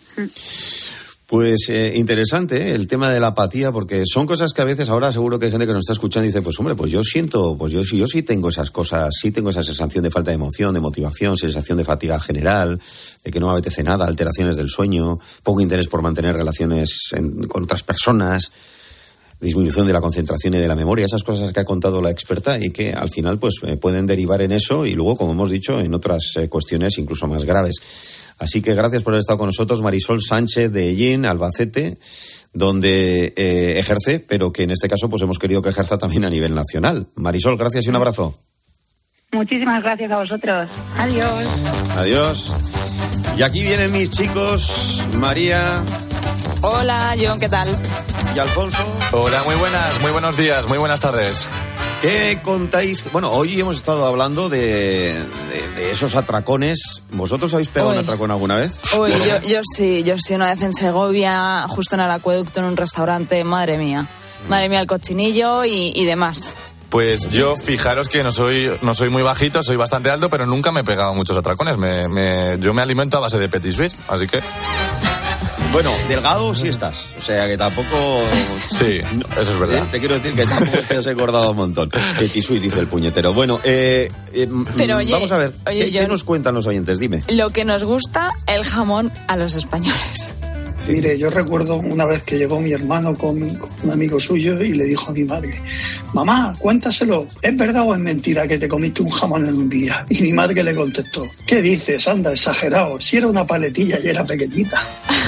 Pues eh, interesante ¿eh? el tema de la apatía, porque son cosas que a veces ahora seguro que hay gente que nos está escuchando y dice, pues hombre, pues yo siento, pues yo, yo sí tengo esas cosas, sí tengo esa sensación de falta de emoción, de motivación, sensación de fatiga general, de que no me apetece nada, alteraciones del sueño, poco interés por mantener relaciones en, con otras personas, disminución de la concentración y de la memoria, esas cosas que ha contado la experta y que al final pues eh, pueden derivar en eso y luego, como hemos dicho, en otras eh, cuestiones incluso más graves. Así que gracias por haber estado con nosotros, Marisol Sánchez de Ellín, Albacete, donde eh, ejerce, pero que en este caso pues hemos querido que ejerza también a nivel nacional. Marisol, gracias y un abrazo. Muchísimas gracias a vosotros. Adiós. Adiós. Y aquí vienen mis chicos, María. Hola, John, ¿qué tal? Y Alfonso. Hola, muy buenas, muy buenos días, muy buenas tardes. ¿Qué contáis? Bueno, hoy hemos estado hablando de, de, de esos atracones. ¿Vosotros habéis pegado Uy. un atracón alguna vez? Uy, yo, yo sí, yo sí, una vez en Segovia, justo en el acueducto, en un restaurante, madre mía. Madre mía, el cochinillo y, y demás. Pues yo, fijaros que no soy no soy muy bajito, soy bastante alto, pero nunca me he pegado muchos atracones. Me, me, yo me alimento a base de Petit Suisse, así que... Bueno, delgado sí estás. O sea que tampoco... Sí, eso es verdad. ¿Eh? Te quiero decir que tampoco te has engordado un montón. Petit suite, dice el puñetero. Bueno, eh, eh, Pero, oye, vamos a ver. oye, ¿Qué, yo... ¿Qué nos cuentan los oyentes? Dime. Lo que nos gusta, el jamón a los españoles. Sí. Mire, yo recuerdo una vez que llegó mi hermano con, con un amigo suyo y le dijo a mi madre: mamá, cuéntaselo, ¿es verdad o es mentira que te comiste un jamón en un día? Y mi madre le contestó: ¿qué dices? Anda, exagerado, si era una paletilla y era pequeñita.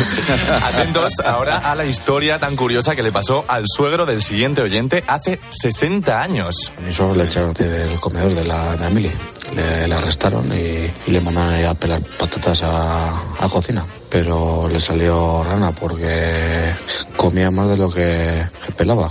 Atentos ahora a la historia tan curiosa que le pasó al suegro del siguiente oyente hace sesenta años. A mi suegro le echaron del comedor de la de Emily, le, le arrestaron y, y le mandaron a pelar patatas a, a cocina. Pero le salió rana porque comía más de lo que, que pelaba.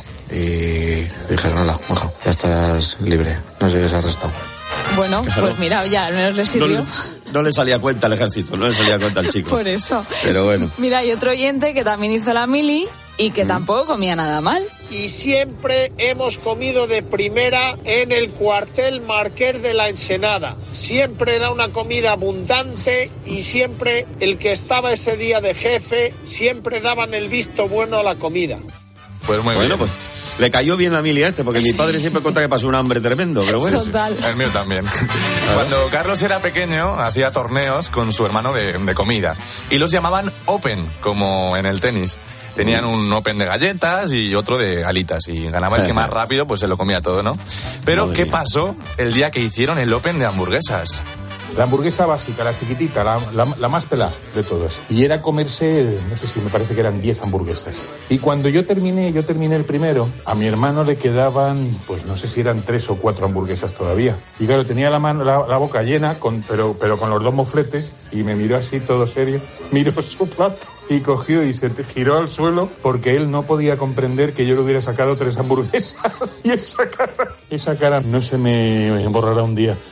Y dijeron: hala, moja, ya estás libre, no sigues arrestado. Bueno, claro. Pues mira, ya al menos le sirvió. No, no le salía cuenta al ejército, no le salía cuenta al chico. Por eso. Pero bueno. Mira, hay otro oyente que también hizo la mili y que mm. tampoco comía nada mal. Y siempre hemos comido de primera en el cuartel Marqués de la Ensenada. Siempre era una comida abundante y siempre el que estaba ese día de jefe, siempre daban el visto bueno a la comida. Pues muy bueno, bien. Pues le cayó bien la mili a este, porque sí. Mi padre siempre cuenta que pasó un hambre tremendo, pero bueno. Total. El mío también. Cuando Carlos era pequeño, hacía torneos con su hermano de, de comida. Y los llamaban Open, como en el tenis. Tenían un Open de galletas y otro de alitas. Y ganaba el que más rápido, pues se lo comía todo, ¿no? Pero, Madre ¿qué mía. pasó el día que hicieron el Open de hamburguesas? La hamburguesa básica, la chiquitita, la, la, la más pelada de todas. Y era comerse, no sé si me parece que eran diez hamburguesas. Y cuando yo terminé, yo terminé el primero, a mi hermano le quedaban, pues no sé si eran tres o cuatro hamburguesas todavía. Y claro, tenía la, mano, la, la boca llena, con, pero, pero con los dos mofletes, y me miró así todo serio, miró su plato y cogió y se giró al suelo porque él no podía comprender que yo le hubiera sacado tres hamburguesas. Y esa cara, esa cara no se me borrará un día.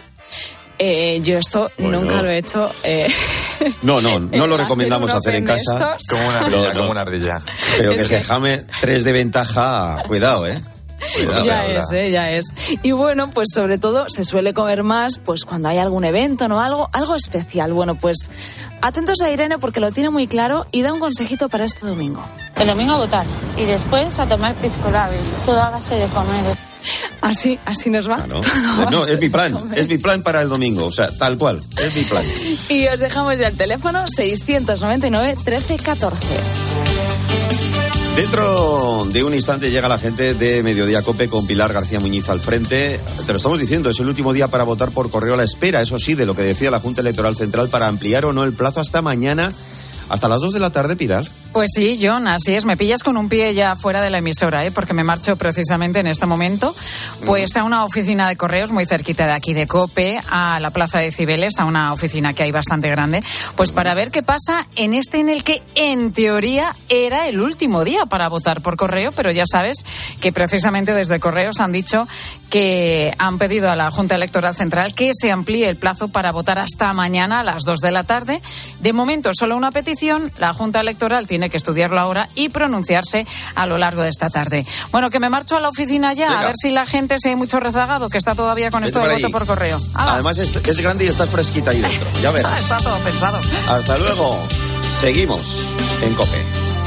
Eh, yo esto bueno. nunca lo he hecho. Eh, no, no, no lo recomendamos hacer en casa. Estos. Como una ardilla, no, no. como una ardilla. Pero que se jame tres de ventaja, cuidado, ¿eh? Cuidado, ya es, eh, ya es. Y bueno, pues sobre todo se suele comer más pues cuando hay algún evento, ¿no? Algo, algo especial. Bueno, pues atentos a Irene porque lo tiene muy claro y da un consejito para este domingo. El domingo a votar y después a tomar pisco labis, todo a base de comer. Así, así nos va. No, no, no es mi plan, es mi plan para el domingo, o sea, tal cual, es mi plan. Y os dejamos ya el teléfono seiscientos noventa y nueve trece catorce. Dentro de un instante llega la gente de Mediodía Cope con Pilar García Muñiz al frente. Te lo estamos diciendo, es el último día para votar por correo a la espera, eso sí, de lo que decía la Junta Electoral Central para ampliar o no el plazo hasta mañana, hasta las dos de la tarde, Pilar. Pues sí, John, así es. Me pillas con un pie ya fuera de la emisora, ¿eh? Porque me marcho precisamente en este momento pues a una oficina de correos muy cerquita de aquí de COPE, a la Plaza de Cibeles, a una oficina que hay bastante grande, pues para ver qué pasa en este en el que en teoría era el último día para votar por correo, pero ya sabes que precisamente desde correos han dicho que han pedido a la Junta Electoral Central que se amplíe el plazo para votar hasta mañana a las dos de la tarde. De momento solo una petición, la Junta Electoral tiene Tiene que estudiarlo ahora y pronunciarse a lo largo de esta tarde. Bueno, que me marcho a la oficina ya, Venga. A ver si la gente se hay mucho rezagado, que está todavía con Vete esto de voto por correo. Ah. Además es, es grande y está fresquita ahí dentro, ya verás. Está todo pensado. Hasta luego. Seguimos en COPE.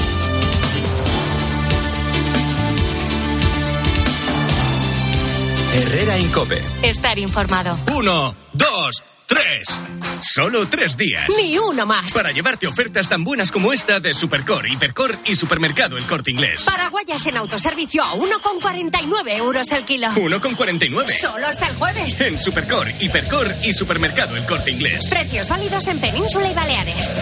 Herrera en COPE. Estar informado. Uno, dos, tres. Solo tres días. Ni uno más. Para llevarte ofertas tan buenas como esta de Supercor, Hipercor y Supermercado El Corte Inglés. Paraguayas en autoservicio a uno con cuarenta y nueve euros el kilo. uno con cuarenta y nueve. Solo hasta el jueves. En Supercor, Hipercor y Supermercado El Corte Inglés. Precios válidos en Península y Baleares.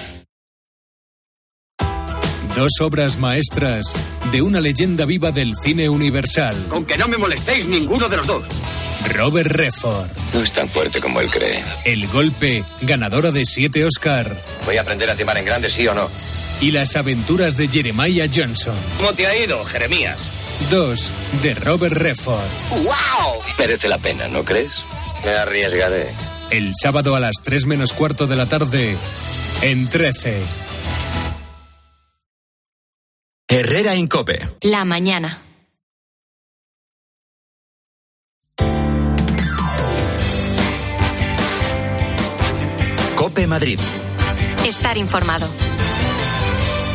Dos obras maestras de una leyenda viva del cine universal. Con que no me molestéis ninguno de los dos. Robert Redford. No es tan fuerte como él cree. El golpe, ganadora de siete Oscar. Voy a aprender a timar en grande, sí o no. Y las aventuras de Jeremiah Johnson. ¿Cómo te ha ido, Jeremías? Dos, de Robert Redford. ¡Wow! Merece la pena, ¿no crees? Me arriesgaré. El sábado a las tres menos cuarto de la tarde, en trece. Herrera en COPE. La mañana. COPE Madrid. Estar informado.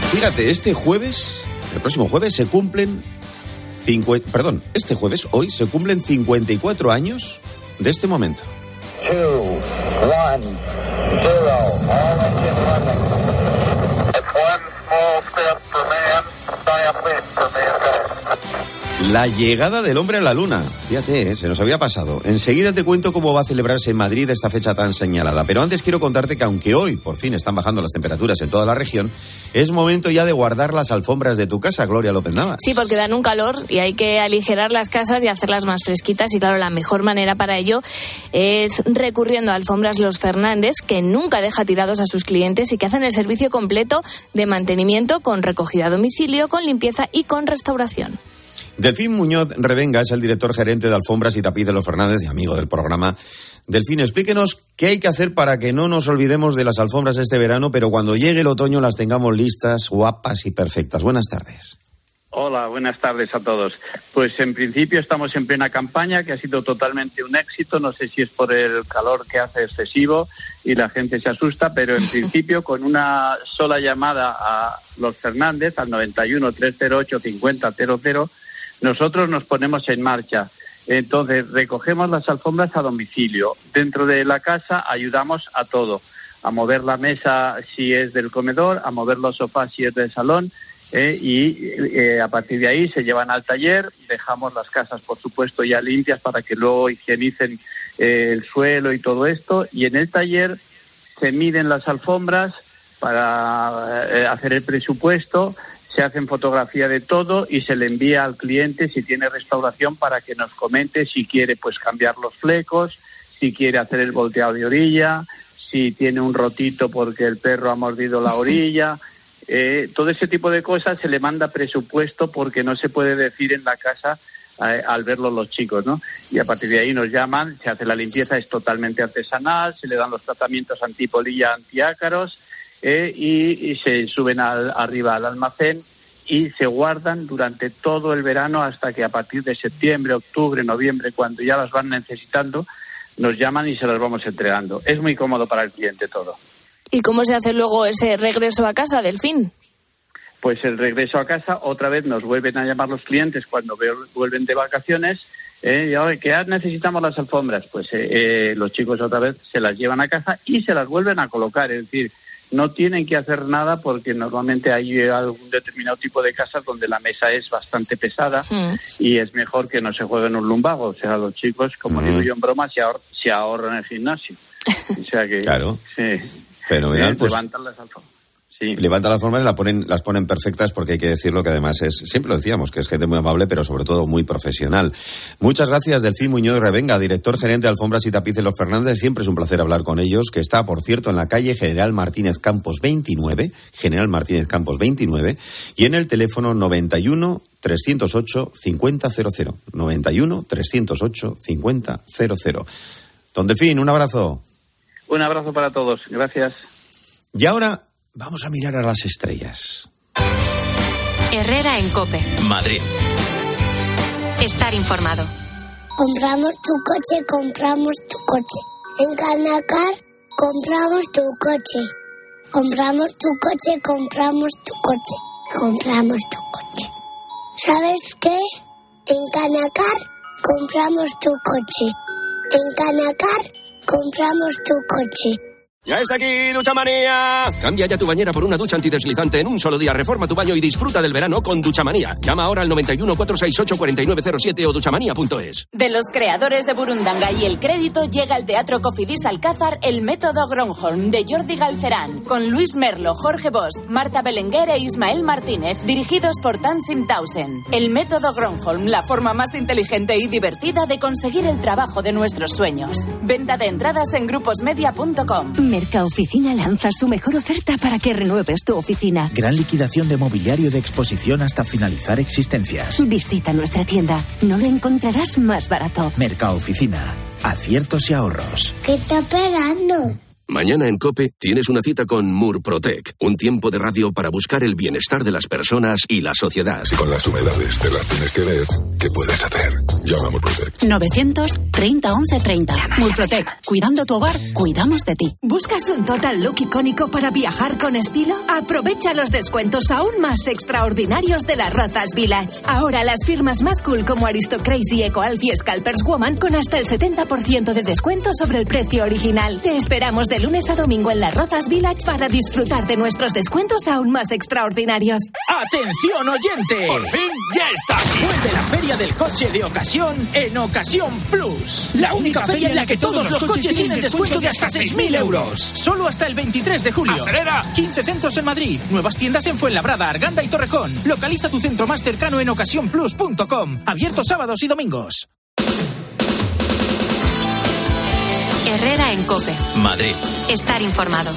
Fíjate, este jueves, el próximo jueves, se cumplen... Cincu... Perdón, este jueves, hoy, se cumplen cincuenta y cuatro años de este momento. Two, one, zero. All engine running. It's one small step for man, giant leap for mankind. La llegada del hombre a la luna. Fíjate, ¿eh? Se nos había pasado. Enseguida te cuento cómo va a celebrarse en Madrid esta fecha tan señalada. Pero antes quiero contarte que aunque hoy por fin están bajando las temperaturas en toda la región, es momento ya de guardar las alfombras de tu casa, Gloria López Navas. Sí, porque dan un calor y hay que aligerar las casas y hacerlas más fresquitas. Y claro, la mejor manera para ello es recurriendo a Alfombras Los Fernández, que nunca deja tirados a sus clientes y que hacen el servicio completo de mantenimiento con recogida a domicilio, con limpieza y con restauración. Delfín Muñoz Revenga es el director gerente de Alfombras y Tapiz de Los Fernández y amigo del programa. Delfín, explíquenos qué hay que hacer para que no nos olvidemos de las alfombras este verano, pero cuando llegue el otoño las tengamos listas, guapas y perfectas. Buenas tardes. Hola, buenas tardes a todos. Pues en principio estamos en plena campaña que ha sido totalmente un éxito. No sé si es por el calor que hace excesivo y la gente se asusta, pero en principio con una sola llamada a Los Fernández al noventa y uno, trescientos ocho, cincuenta cero cero, nosotros nos ponemos en marcha. Entonces, recogemos las alfombras a domicilio. Dentro de la casa ayudamos a todo. A mover la mesa si es del comedor, a mover los sofás si es del salón. Eh, y eh, a partir de ahí se llevan al taller. Dejamos las casas, por supuesto, ya limpias para que luego higienicen eh, el suelo y todo esto. Y en el taller se miden las alfombras para eh, hacer el presupuesto. Se hacen fotografía de todo y se le envía al cliente si tiene restauración para que nos comente si quiere pues cambiar los flecos, si quiere hacer el volteado de orilla, si tiene un rotito porque el perro ha mordido la orilla. Eh, todo ese tipo de cosas se le manda presupuesto porque no se puede decir en la casa eh, al verlo los chicos, ¿no? Y a partir de ahí nos llaman, se hace la limpieza, es totalmente artesanal, se le dan los tratamientos antipolilla, antiácaros. Eh, y, y se suben al, arriba al almacén y se guardan durante todo el verano hasta que a partir de septiembre, octubre, noviembre, cuando ya las van necesitando, nos llaman y se las vamos entregando. Es muy cómodo para el cliente todo. ¿Y cómo se hace luego ese regreso a casa, Delfín? Pues el regreso a casa, otra vez nos vuelven a llamar los clientes cuando vuelven de vacaciones. Eh, y ahora que necesitamos las alfombras, pues eh, eh, los chicos otra vez se las llevan a casa y se las vuelven a colocar, es decir, no tienen que hacer nada porque normalmente hay algún determinado tipo de casas donde la mesa es bastante pesada mm. y es mejor que no se jueguen un lumbago. O sea, los chicos, como mm. digo yo en broma, se, ahor- se ahorran el gimnasio. O sea que... Claro. Sí. Fenomenal. Eh, pues... levantan las alfombras. Sí. Levantan las formas y las ponen, las ponen perfectas porque hay que decirlo que además es, siempre lo decíamos, que es gente muy amable, pero sobre todo muy profesional. Muchas gracias, Delfín Muñoz Revenga, director gerente de Alfombras y Tapices Los Fernández. Siempre es un placer hablar con ellos, que está, por cierto, en la calle General Martínez Campos veintinueve, General Martínez Campos veintinueve, y en el teléfono noventa y uno, trescientos ocho, cincuenta cero cero. noventa y uno, trescientos ocho, cincuenta cero cero. Don Delfín, un abrazo. Un abrazo para todos. Gracias. Y ahora... vamos a mirar a las estrellas. Herrera en COPE. Madrid. Estar informado. Compramos tu coche, compramos tu coche. En Canacar, compramos tu coche. Compramos tu coche, compramos tu coche. Compramos tu coche. ¿Sabes qué? En Canacar, compramos tu coche. En Canacar, compramos tu coche. ¡Ya está aquí, Duchamanía! Cambia ya tu bañera por una ducha antideslizante en un solo día. Reforma tu baño y disfruta del verano con Duchamanía. Llama ahora al noventa y uno, cuatrocientos sesenta y ocho, cuarenta y nueve cero siete o duchamanía punto es. De los creadores de Burundanga y el crédito llega al Teatro Cofidis Alcázar El Método Gronholm de Jordi Galcerán, con Luis Merlo, Jorge Bosch, Marta Belenguer e Ismael Martínez, dirigidos por Tansim Tausen. El Método Gronholm, la forma más inteligente y divertida de conseguir el trabajo de nuestros sueños. Venta de entradas en gruposmedia punto com. Mercaoficina lanza su mejor oferta para que renueves tu oficina. Gran liquidación de mobiliario de exposición hasta finalizar existencias. Visita nuestra tienda. No lo encontrarás más barato. Mercaoficina. Aciertos y ahorros. ¿Qué está esperando? Mañana en COPE tienes una cita con Murprotec, un tiempo de radio para buscar el bienestar de las personas y la sociedad. Si con las humedades te las tienes que ver, ¿qué puedes hacer? Llama a Murprotec. novecientos treinta once treinta. Murprotec. Cuidando tu hogar, cuidamos de ti. ¿Buscas un total look icónico para viajar con estilo? Aprovecha los descuentos aún más extraordinarios de las Rozas Village. Ahora las firmas más cool como Aristocrazy, EcoAlf y Scalpers Woman con hasta el setenta por ciento de descuento sobre el precio original. Te esperamos de lunes a domingo en las Rozas Village para disfrutar de nuestros descuentos aún más extraordinarios. ¡Atención, oyente! ¡Por fin ya está aquí! Vuelve la Feria del Coche de Ocasión en Ocasión Plus. La única feria en la que todos los coches tienen descuento de hasta seis mil euros. Solo hasta el veintitrés de julio. ¡Acelera! quince centros en Madrid. Nuevas tiendas en Fuenlabrada, Arganda y Torrejón. Localiza tu centro más cercano en ocasión plus punto com. Abierto sábados y domingos. Herrera en COPE. Madrid. Estar informado.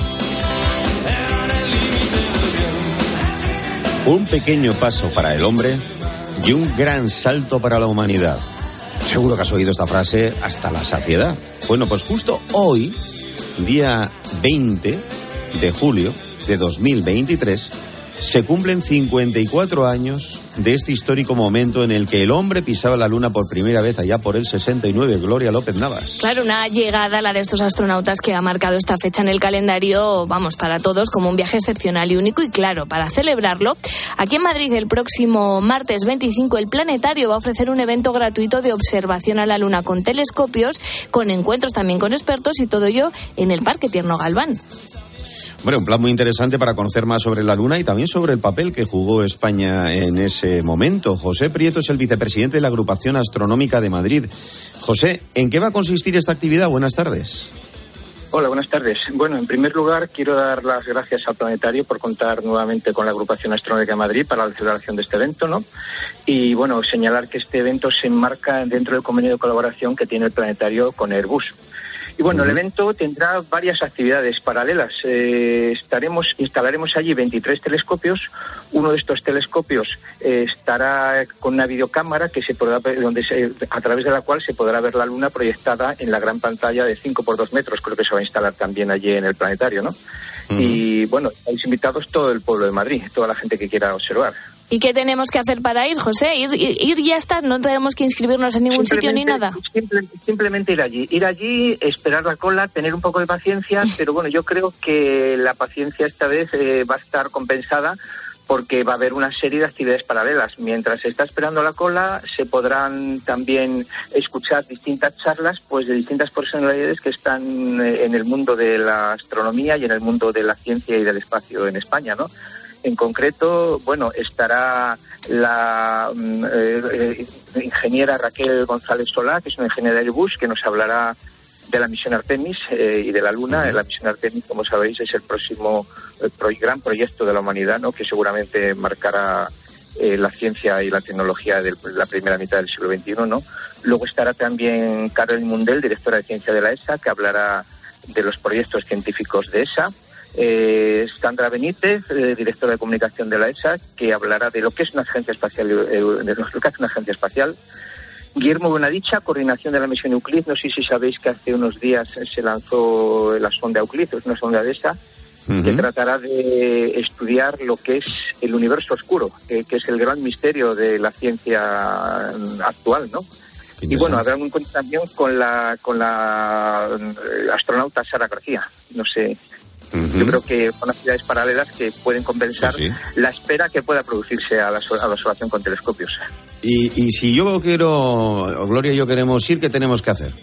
Un pequeño paso para el hombre y un gran salto para la humanidad. Seguro que has oído esta frase hasta la saciedad. Bueno, pues justo hoy, día veinte de julio de dos mil veintitrés, se cumplen cincuenta y cuatro años de este histórico momento en el que el hombre pisaba la luna por primera vez allá por el sesenta y nueve. Gloria López Navas. Claro, una llegada, la de estos astronautas, que ha marcado esta fecha en el calendario, vamos, para todos, como un viaje excepcional y único. Y claro, para celebrarlo, aquí en Madrid el próximo martes veinticinco, el Planetario va a ofrecer un evento gratuito de observación a la luna con telescopios, con encuentros también con expertos y todo ello en el Parque Tierno Galván. Bueno, un plan muy interesante para conocer más sobre la Luna y también sobre el papel que jugó España en ese momento. José Prieto es el vicepresidente de la Agrupación Astronómica de Madrid. José, ¿en qué va a consistir esta actividad? Buenas tardes. Hola, buenas tardes. Bueno, en primer lugar, quiero dar las gracias al Planetario por contar nuevamente con la Agrupación Astronómica de Madrid para la celebración de este evento, ¿no? Y, bueno, señalar que este evento se enmarca dentro del convenio de colaboración que tiene el Planetario con Airbus. Y bueno, el evento tendrá varias actividades paralelas. Eh, estaremos, instalaremos allí veintitrés telescopios. Uno de estos telescopios eh, estará con una videocámara que se podrá ver, donde se, a través de la cual se podrá ver la Luna proyectada en la gran pantalla de cinco por dos metros. Creo que se va a instalar también allí en el Planetario, ¿no? Uh-huh. Y bueno, estáis invitados todo el pueblo de Madrid, toda la gente que quiera observar. ¿Y qué tenemos que hacer para ir, José? Ir, ir, ir ya está, no tenemos que inscribirnos en ningún sitio ni nada. Simple, simplemente ir allí. Ir allí, esperar la cola, tener un poco de paciencia, pero bueno, yo creo que la paciencia esta vez eh, va a estar compensada porque va a haber una serie de actividades paralelas. Mientras se está esperando la cola, se podrán también escuchar distintas charlas pues de distintas personalidades que están en el mundo de la astronomía y en el mundo de la ciencia y del espacio en España, ¿no? En concreto, bueno, estará la eh, eh, ingeniera Raquel González Solá, que es una ingeniera de Airbus, que nos hablará de la misión Artemis eh, y de la Luna. Uh-huh. La misión Artemis, como sabéis, es el próximo el pro- gran proyecto de la humanidad, ¿no? Que seguramente marcará eh, la ciencia y la tecnología de la primera mitad del siglo veintiuno, ¿no? Luego estará también Carolyn Mundell, directora de ciencia de la E S A, que hablará de los proyectos científicos de E S A. Eh, Sandra Benítez, eh, directora de comunicación de la E S A, que hablará de lo que es una agencia espacial, eh, de lo que hace una agencia espacial. Guillermo Buenadicha, coordinación de la misión Euclid. No sé si sabéis que hace unos días se lanzó la sonda Euclid, es una sonda de E S A, uh-huh. que tratará de estudiar lo que es el universo oscuro, eh, que es el gran misterio de la ciencia actual, ¿no? Y bueno, habrá un encuentro también con la, con la astronauta Sara García, no sé. Uh-huh. Yo creo que son actividades paralelas que pueden compensar sí, sí. la espera que pueda producirse a la, a la observación con telescopios. Y, y si yo quiero, Gloria y yo queremos ir, ¿qué tenemos que hacer?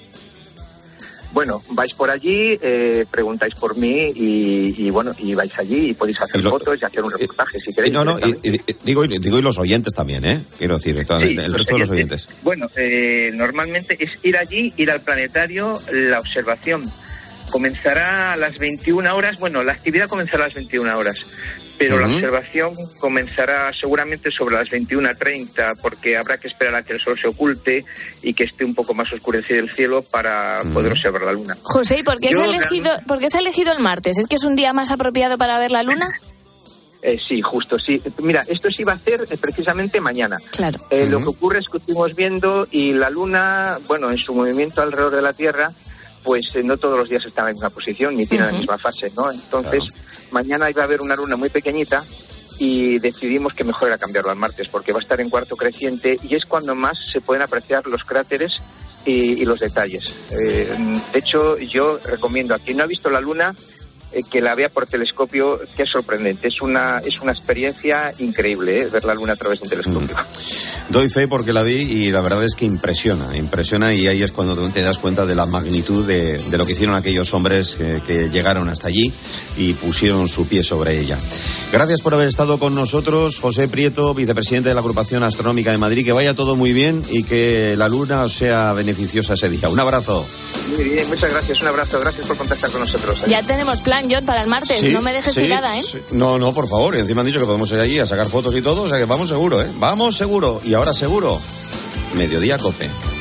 Bueno, vais por allí, eh, preguntáis por mí y, y bueno, y vais allí y podéis hacer y lo, fotos y hacer un reportaje eh, si queréis. No, no, y, y, digo, digo y los oyentes también, ¿eh? Quiero decir, el, sí, el resto de los oyentes. Bueno, eh, normalmente es ir allí, ir al planetario, la observación comenzará a las veintiuna horas, bueno, la actividad comenzará a las veintiuna horas, pero uh-huh. la observación comenzará seguramente sobre las veintiuna treinta, porque habrá que esperar a que el sol se oculte y que esté un poco más oscurecido el cielo para uh-huh. poder observar la luna. José, ¿y por qué, se ha elegido, ¿por qué se ha elegido el martes? ¿Es que es un día más apropiado para ver la luna? Eh, sí, justo, sí. Mira, esto se iba a hacer eh, precisamente mañana. Claro. Eh, uh-huh. Lo que ocurre es que estuvimos viendo y la luna, bueno, en su movimiento alrededor de la Tierra, pues eh, no todos los días está en la misma posición ni tiene uh-huh. la misma fase, ¿no? Entonces, claro. mañana iba a haber una luna muy pequeñita y decidimos que mejor era cambiarlo al martes, porque va a estar en cuarto creciente y es cuando más se pueden apreciar los cráteres y, y los detalles. Eh, de hecho, yo recomiendo a quien no ha visto la Luna eh, que la vea por telescopio, que es sorprendente. Es una, es una experiencia increíble, ¿eh? Ver la Luna a través de un telescopio. Mm. Doy fe porque la vi y la verdad es que impresiona, impresiona y ahí es cuando te das cuenta de la magnitud de, de lo que hicieron aquellos hombres que, que llegaron hasta allí y pusieron su pie sobre ella. Gracias por haber estado con nosotros, José Prieto, vicepresidente de la Agrupación Astronómica de Madrid. Que vaya todo muy bien y que la Luna os sea beneficiosa ese día. Un abrazo. Muy bien, muchas gracias, un abrazo, gracias por contactar con nosotros. Ya tenemos plan, John, para el martes, Sí, no me dejes sí, tirada, ¿eh? sí. No, no, por favor, y encima han dicho que podemos ir allí a sacar fotos y todo, o sea que vamos seguro, ¿eh? Vamos seguro, y ahora seguro, Mediodía Cope.